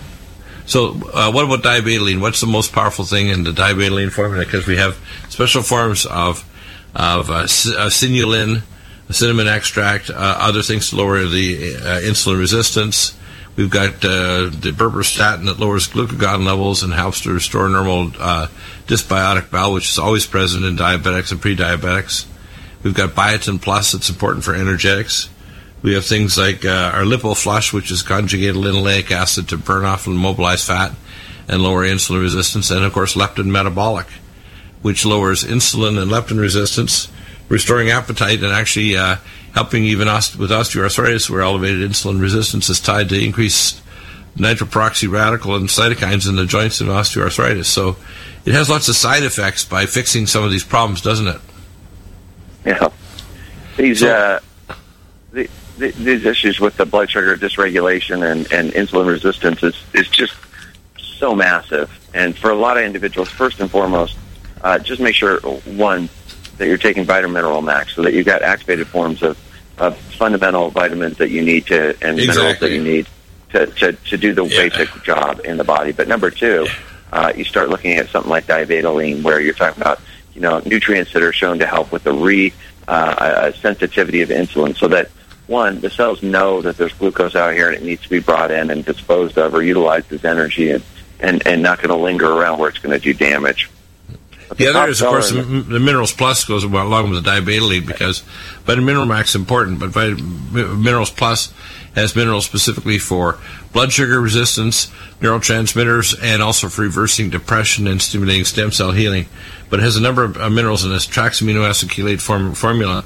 So uh, what about diabetoline? What's the most powerful thing in the diabetoline formula? Because we have special forms of of uh, sinulin, cinnamon extract, uh, other things to lower the uh, insulin resistance. We've got uh, the berberstatin that lowers glucagon levels and helps to restore normal uh, dysbiotic bowel, which is always present in diabetics and pre-diabetics. We've got Biotin Plus that's important for energetics. We have things like uh, our LipoFlush, which is conjugated linoleic acid to burn off and mobilize fat and lower insulin resistance. And, of course, leptin metabolic, which lowers insulin and leptin resistance, restoring appetite, and actually uh, helping even oste- with osteoarthritis, where elevated insulin resistance is tied to increased nitroperoxy radical and cytokines in the joints and osteoarthritis. So it has lots of side effects by fixing some of these problems, doesn't it? Yeah. These so, uh, the, the, these issues with the blood sugar dysregulation and, and insulin resistance is, is just so massive. And for a lot of individuals, first and foremost, uh, just make sure, one, that you're taking Vitamin Mineral Max, so that you've got activated forms of, of fundamental vitamins that you need to, and exactly. minerals that you need to, to, to do the yeah. basic job in the body. But number two, uh, you start looking at something like diabetoline, where you're talking about, you know, nutrients that are shown to help with the re uh, uh, sensitivity of insulin, so that, one, the cells know that there's glucose out here and it needs to be brought in and disposed of or utilized as energy, and, and, and not going to linger around where it's going to do damage. The, the other is, of course, the, the Minerals Plus goes along with the diabetoline, because Vitamin Mineral Max is important, but Vitamin Minerals Plus has minerals specifically for blood sugar resistance, neurotransmitters, and also for reversing depression and stimulating stem cell healing. But it has a number of uh, minerals in this trans amino acid chelate form, formula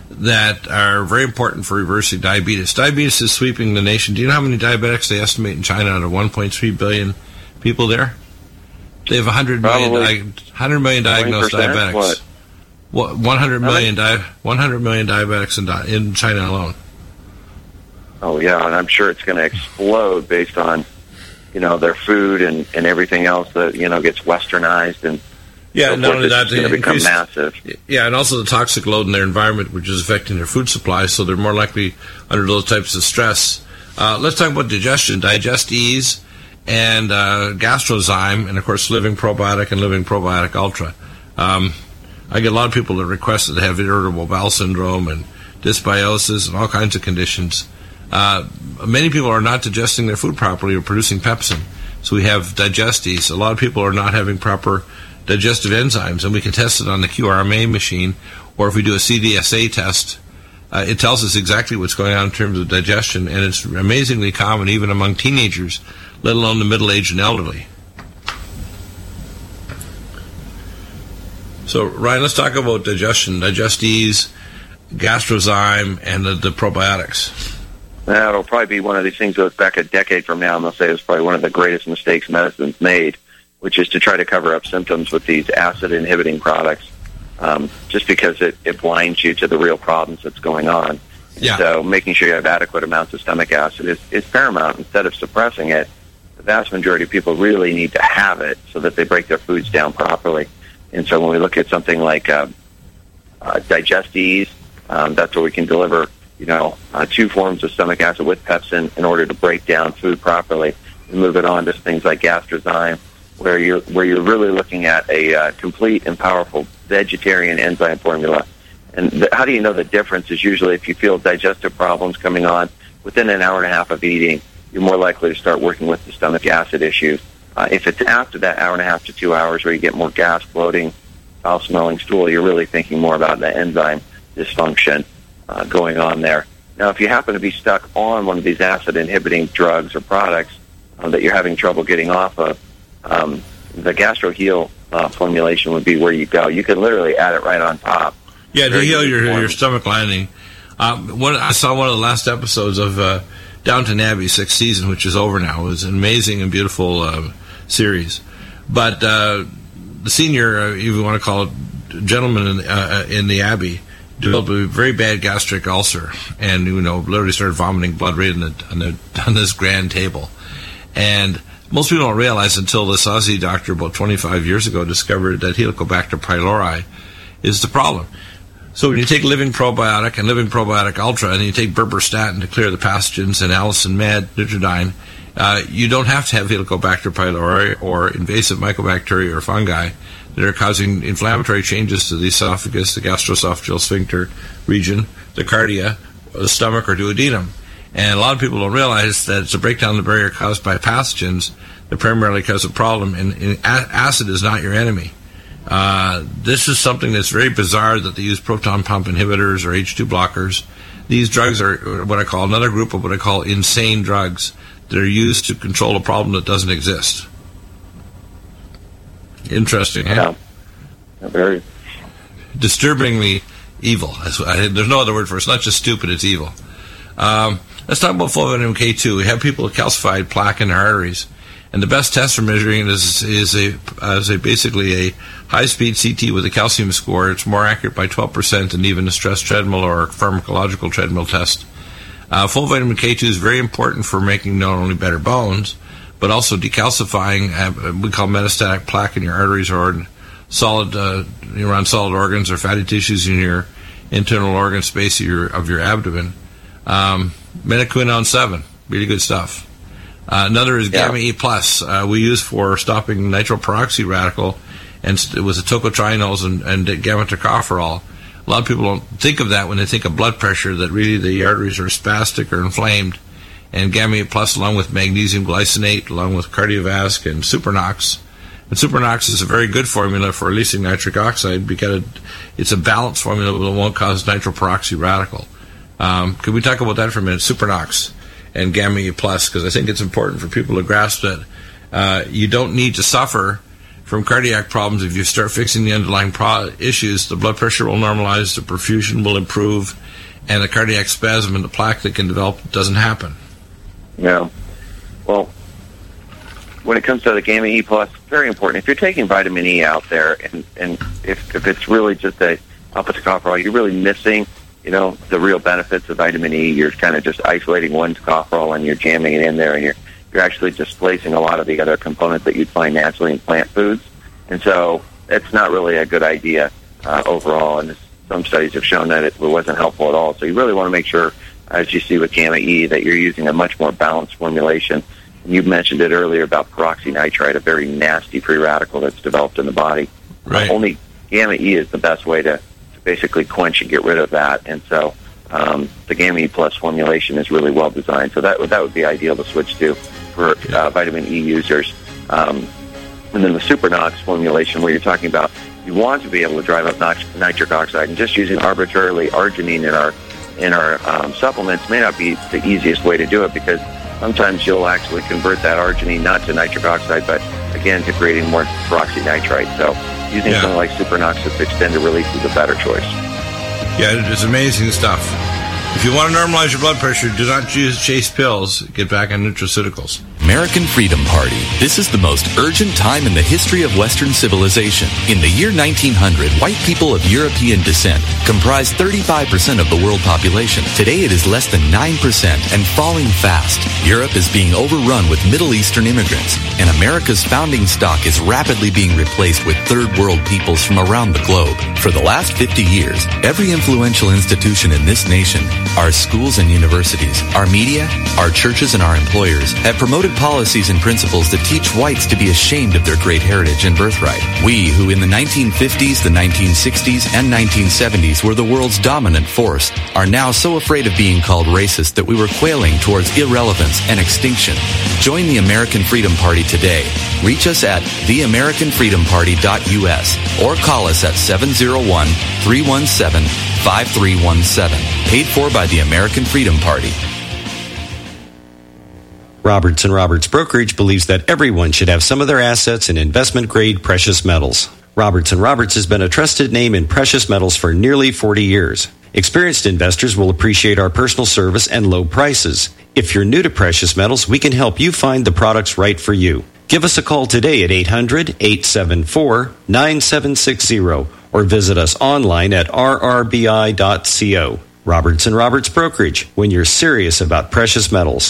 that are very important for reversing diabetes. Diabetes is sweeping the nation. Do you know how many diabetics they estimate in China out of one point three billion people there? They have one hundred million, di- one hundred million diagnosed diabetics. What? What, one hundred million, di- one hundred million diabetics in, di- in China alone. Oh, yeah, and I'm sure it's going to explode based on, you know, their food and, and everything else that, you know, gets westernized. And yeah, so not only that, it's going to become massive. Yeah, and also the toxic load in their environment, which is affecting their food supply, so they're more likely under those types of stress. Uh, let's talk about digestion. Digest Ease and uh, Gastrozyme, and of course Living Probiotic and Living Probiotic Ultra. Um, I get a lot of people that request that they have irritable bowel syndrome and dysbiosis and all kinds of conditions. Uh, many people are not digesting their food properly or producing pepsin. So we have Digestes. A lot of people are not having proper digestive enzymes, and we can test it on the Q R M A machine, or if we do a C D S A test, uh, it tells us exactly what's going on in terms of digestion, and it's amazingly common even among teenagers, let alone the middle-aged and elderly. So, Ryan, let's talk about digestion. Digestes, Gastrozyme, and the, the probiotics? That'll probably be one of these things that goes back a decade from now, and they'll say it's probably one of the greatest mistakes medicine's made, which is to try to cover up symptoms with these acid-inhibiting products, um, just because it, it blinds you to the real problems that's going on. Yeah. So making sure you have adequate amounts of stomach acid is, is paramount. Instead of suppressing it, the vast majority of people really need to have it so that they break their foods down properly. And so when we look at something like uh, uh, Digestes, um, that's where we can deliver you know, uh, two forms of stomach acid with pepsin in order to break down food properly. And move it on to things like Gastrozyme, where you're where you're really looking at a uh, complete and powerful vegetarian enzyme formula. And th- how do you know the difference is usually if you feel digestive problems coming on within an hour and a half of eating, you're more likely to start working with the stomach acid issues. Uh, if it's after that hour and a half to two hours where you get more gas, bloating, foul-smelling stool, you're really thinking more about the enzyme dysfunction Uh, going on there. Now, if you happen to be stuck on one of these acid-inhibiting drugs or products uh, that you're having trouble getting off of, um, the GastroHeal uh, formulation would be where you go. You can literally add it right on top. Yeah, to Very heal good your form. your stomach lining. Um, one, I saw one of the last episodes of uh, Downton Abbey, sixth season, which is over now. It was an amazing and beautiful uh, series. But uh, the senior, uh, if you want to call it, gentleman in, uh, in the Abbey, developed a very bad gastric ulcer, and you know, literally started vomiting blood right on, the, on, the, on this grand table. And most people don't realize until this Aussie doctor about twenty-five years ago discovered that Helicobacter pylori is the problem. So when you take Living Probiotic and Living Probiotic Ultra, and you take berberstatin to clear the pathogens and Allicin Med, Nutridyne, uh, you don't have to have Helicobacter pylori or invasive mycobacteria or fungi that are causing inflammatory changes to the esophagus, the gastroesophageal sphincter region, the cardia, or the stomach, or duodenum. And a lot of people don't realize that it's a breakdown of the barrier caused by pathogens that primarily cause a problem, and, and a- acid is not your enemy. Uh, this is something that's very bizarre that they use proton pump inhibitors or H two blockers. These drugs are what I call another group of what I call insane drugs that are used to control a problem that doesn't exist. Interesting, huh? Yeah. Very disturbingly evil. That's what I, there's no other word for it. It's not just stupid, it's evil. Um, let's talk about full vitamin K two. We have people with calcified plaque in their arteries, and the best test for measuring it is, is, a, is a basically a high-speed C T with a calcium score. It's more accurate by twelve percent than even a stress treadmill or a pharmacological treadmill test. Uh, full vitamin K two is very important for making not only better bones, but also decalcifying, uh, we call metastatic plaque in your arteries or solid, uh, around solid organs or fatty tissues in your internal organ space of your, of your abdomen. Um, Metaquinone seven, really good stuff. Uh, another is yeah. Gamma E Plus, uh, we use for stopping nitroperoxy radical, and st- with the tocotrienols and, and gamma tocopherol. A lot of people don't think of that when they think of blood pressure, that really the arteries are spastic or inflamed. And Gamma E Plus, along with magnesium glycinate, along with Cardiovasc and Supernox. And Supernox is a very good formula for releasing nitric oxide because it, it's a balanced formula that won't cause nitroperoxy radical. Um, could we talk about that for a minute? Supernox and Gamma E Plus, because I think it's important for people to grasp that uh, you don't need to suffer from cardiac problems. If you start fixing the underlying pro- issues, the blood pressure will normalize, the perfusion will improve, and the cardiac spasm and the plaque that can develop doesn't happen. Yeah. Well, when it comes to the Gamma E Plus, very important. If you're taking vitamin E out there, and, and if, if it's really just a alpha tocopherol, you're really missing, you know, the real benefits of vitamin E. You're kind of just isolating one tocopherol and you're jamming it in there, and you're you're actually displacing a lot of the other components that you'd find naturally in plant foods. And so it's not really a good idea uh, overall. And some studies have shown that it wasn't helpful at all. So you really want to make sure, as you see with Gamma E, that you're using a much more balanced formulation. And you mentioned it earlier about peroxynitrite, a very nasty free radical that's developed in the body. Right. Uh, only Gamma E is the best way to, to basically quench and get rid of that. And so um, the Gamma E Plus formulation is really well designed. So that, that would be ideal to switch to for uh, vitamin E users. Um, and then the Supernox formulation, where you're talking about you want to be able to drive up nitric oxide, and just using arbitrarily arginine in our in our um, supplements may not be the easiest way to do it, because sometimes you'll actually convert that arginine not to nitric oxide, but again to creating more peroxynitrite. So using Yeah. something like Supernox with extended release is a better choice. Yeah, it's amazing stuff. If you want to normalize your blood pressure, do not choose chase pills. Get back on nutraceuticals. American Freedom Party. This is the most urgent time in the history of Western civilization. In the year nineteen hundred, white people of European descent comprised thirty-five percent of the world population. Today it is less than nine percent and falling fast. Europe is being overrun with Middle Eastern immigrants, and America's founding stock is rapidly being replaced with third world peoples from around the globe. For the last fifty years, every influential institution in this nation, our schools and universities, our media, our churches, and our employers have promoted policies and principles that teach whites to be ashamed of their great heritage and birthright. We, who in the nineteen fifties, the nineteen sixties, and nineteen seventies were the world's dominant force, are now so afraid of being called racist that we were quailing towards irrelevance and extinction. Join the American Freedom Party today. Reach us at the american freedom party dot u s or call us at seven oh one, three one seven, five three one seven. Paid for by the American Freedom Party. Roberts and Roberts Brokerage believes that everyone should have some of their assets in investment-grade precious metals. Roberts and Roberts has been a trusted name in precious metals for nearly forty years. Experienced investors will appreciate our personal service and low prices. If you're new to precious metals, we can help you find the products right for you. Give us a call today at eight hundred, eight seven four, nine seven six zero or visit us online at r r b i dot co. Roberts and Roberts Brokerage, when you're serious about precious metals.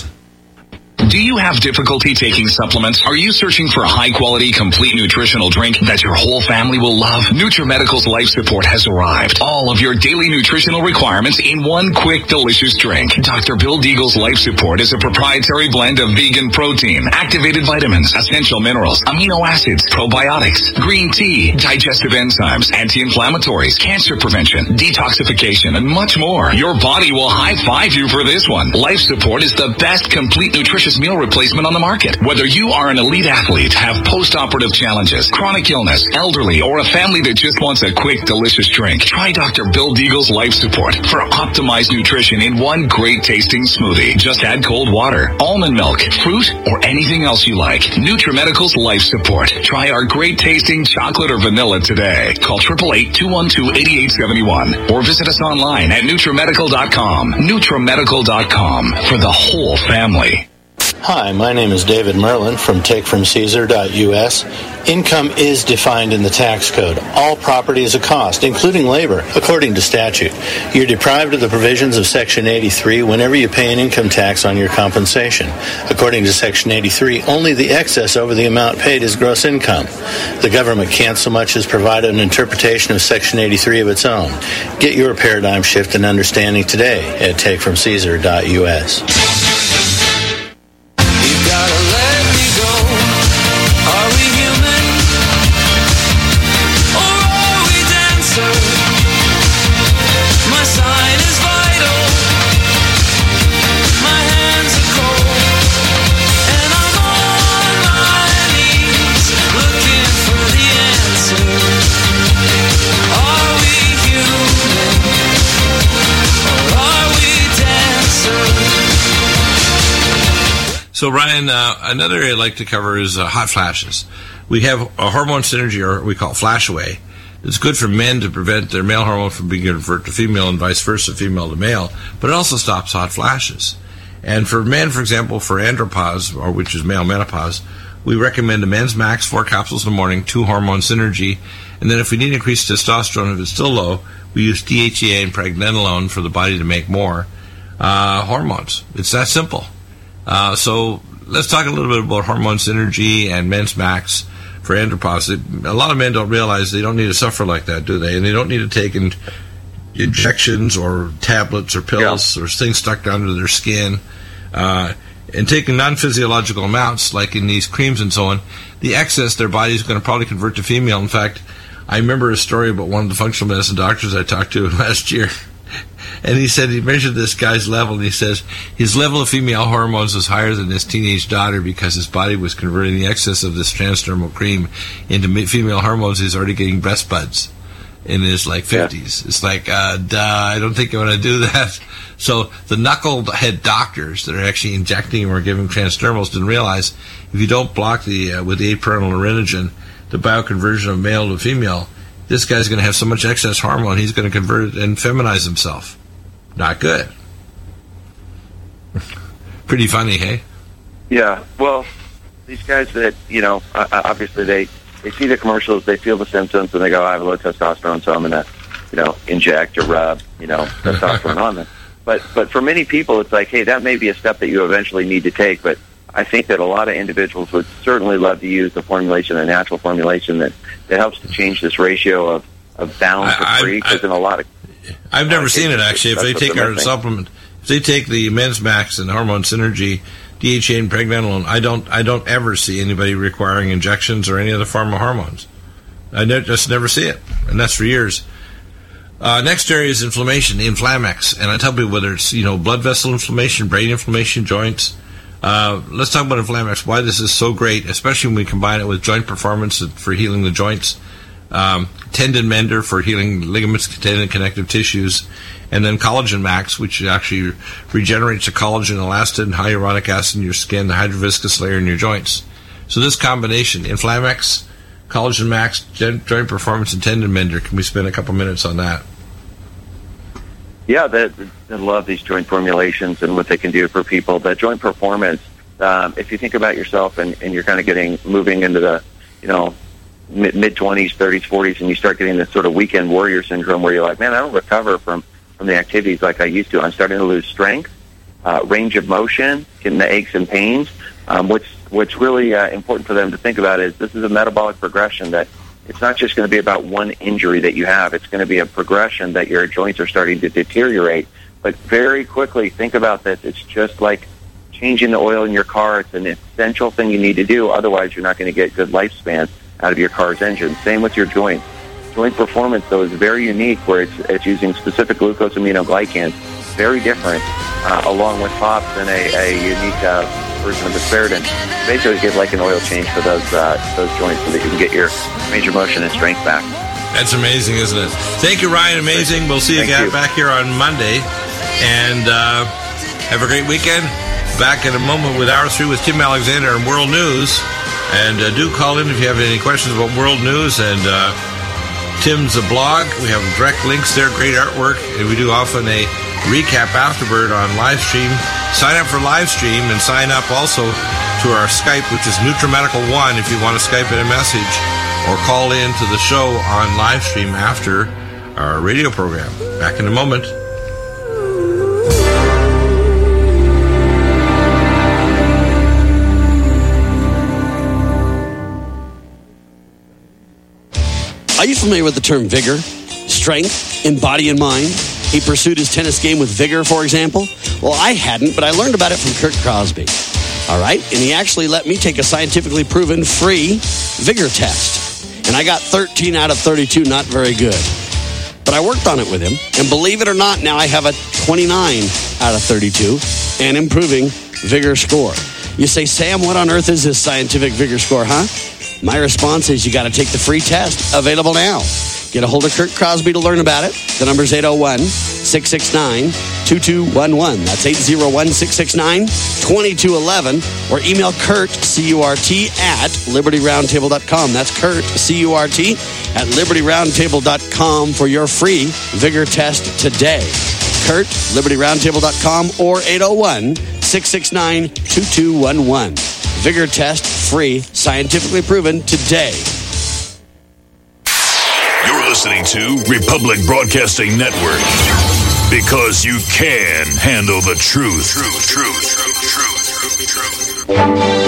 Do you have difficulty taking supplements? Are you searching for a high-quality, complete nutritional drink that your whole family will love? NutriMedical's Life Support has arrived. All of your daily nutritional requirements in one quick, delicious drink. Doctor Bill Deagle's Life Support is a proprietary blend of vegan protein, activated vitamins, essential minerals, amino acids, probiotics, green tea, digestive enzymes, anti-inflammatories, cancer prevention, detoxification, and much more. Your body will high-five you for this one. Life Support is the best complete nutrition meal replacement on the market. Whether you are an elite athlete, have post-operative challenges, chronic illness, elderly, or a family that just wants a quick, delicious drink, try Doctor Bill Deagle's Life Support for optimized nutrition in one great tasting smoothie. Just add cold water, almond milk, fruit, or anything else you like. NutriMedical's Life Support. Try our great tasting chocolate or vanilla today. Call eight eight eight, two one two, eight eight seven one or visit us online at NutriMedical dot com. NutriMedical dot com for the whole family. Hi, my name is David Merlin from take from caesar dot u s. Income is defined in the tax code. All property is a cost, including labor, according to statute. You're deprived of the provisions of Section eighty-three whenever you pay an income tax on your compensation. According to Section eighty-three, only the excess over the amount paid is gross income. The government can't so much as provide an interpretation of Section eighty-three of its own. Get your paradigm shift and understanding today at take from caesar dot u s. So, Ryan, uh, another area I'd like to cover is uh, hot flashes. We have a hormone synergy, or we call it flash away. It's good for men to prevent their male hormone from being converted to female and vice versa, female to male, but it also stops hot flashes. And for men, for example, for andropause, or which is male menopause, we recommend a Men's Max, four capsules in the morning, two hormone synergy, and then if we need increased testosterone, if it's still low, we use D H E A and pregnenolone for the body to make more uh, hormones. It's that simple. Uh, so let's talk a little bit about hormone synergy and Men's Max for andropause. A lot of men don't realize they don't need to suffer like that, do they? And they don't need to take in injections or tablets or pills yeah. or things stuck down to their skin. Uh, and taking non-physiological amounts, like in these creams and so on, the excess their body is going to probably convert to female. In fact, I remember a story about one of the functional medicine doctors I talked to last year. And he said he measured this guy's level, and he says his level of female hormones was higher than his teenage daughter because his body was converting the excess of this transdermal cream into female hormones. He's already getting breast buds in his like fifties. Yeah. It's like, uh, duh, I don't think I want to do that. So the knucklehead doctors that are actually injecting or giving transdermals didn't realize if you don't block the uh, with the aprenyl orinogen, the bioconversion of male to female, this guy's going to have so much excess hormone, he's going to convert it and feminize himself. Not good. Pretty funny, hey? Yeah, well, these guys that, you know, obviously they, they see the commercials, they feel the symptoms, and they go, I have low testosterone, so I'm going to, you know, inject or rub, you know, testosterone on them. But but for many people, it's like, hey, that may be a step that you eventually need to take, but I think that a lot of individuals would certainly love to use the formulation, the natural formulation that, that helps to change this ratio of, of bound to free, because in a lot of... I've never seen it, actually. If they take our missing. supplement, if they take the Men's Max and Hormone Synergy, D H A and pregnenolone, I don't I don't ever see anybody requiring injections or any other form of hormones. I ne- just never see it, and that's for years. Uh, next area is inflammation, Inflamex, and I tell people whether it's, you know, blood vessel inflammation, brain inflammation, joints. Uh, let's talk about Inflamex, why this is so great, especially when we combine it with joint performance for healing the joints, um, tendon mender for healing ligaments, tendon, connective tissues, and then Collagen Max, which actually regenerates the collagen, elastin, and hyaluronic acid in your skin, the hydroviscous layer in your joints. So this combination, Inflamex, Collagen Max, joint performance, and tendon mender. Can we spend a couple minutes on that? Yeah, they, they love these joint formulations and what they can do for people. The joint performance, um, if you think about yourself and, and you're kind of getting, moving into the, you know, mid-twenties, thirties, forties, and you start getting this sort of weekend warrior syndrome where you're like, man, I don't recover from, from the activities like I used to. I'm starting to lose strength, uh, range of motion, getting the aches and pains. Um, what's, what's really uh, important for them to think about is this is a metabolic progression that it's not just going to be about one injury that you have. It's going to be a progression that your joints are starting to deteriorate. But very quickly, think about this. It's just like changing the oil in your car. It's an essential thing you need to do. Otherwise, you're not going to get good lifespan out of your car's engine. Same with your joints. Joint performance, though, is very unique where it's, it's using specific glucosaminoGlycans, very different, uh, along with hops and a, a unique uh, version of aspirin. Basically, get like an oil change for those uh, those joints so that you can get your range of motion and strength back. That's amazing, isn't it? Thank you, Ryan. Amazing. We'll see you, Thank you. back here on Monday. And uh, have a great weekend. Back in a moment with Hour three with Tim Alexander and World News. And uh, do call in if you have any questions about World News. And uh, Tim's a blog. We have direct links there, great artwork. And we do often a recap afterbird on live stream. Sign up for live stream and sign up also to our Skype, which is NutriMedical One, if you want to Skype in a message or call in to the show on live stream after our radio program. Back in a moment. Are you familiar with the term vigor, strength in body and mind? He pursued his tennis game with vigor, for example. Well, I hadn't, but I learned about it from Kurt Crosby. All right? And he actually let me take a scientifically proven free vigor test. And I got thirteen out of thirty-two, not very good. But I worked on it with him. And believe it or not, now I have a twenty-nine out of thirty-two and improving vigor score. You say, Sam, what on earth is this scientific vigor score, huh? My response is you got to take the free test. Available now. Get a hold of Kurt Crosby to learn about it. The number's eight oh one, six six nine, two two one one. That's eight oh one, six six nine, two two one one. Or email Kurt, C U R T, at liberty roundtable dot com. That's Kurt, C U R T, at liberty roundtable dot com for your free vigor test today. Kurt, liberty roundtable dot com, or eight oh one, six six nine, two two one one. Vigor test, free, scientifically proven today. You're listening to Republic Broadcasting Network. Because you can handle the truth. Truth, truth, truth, truth, truth, truth.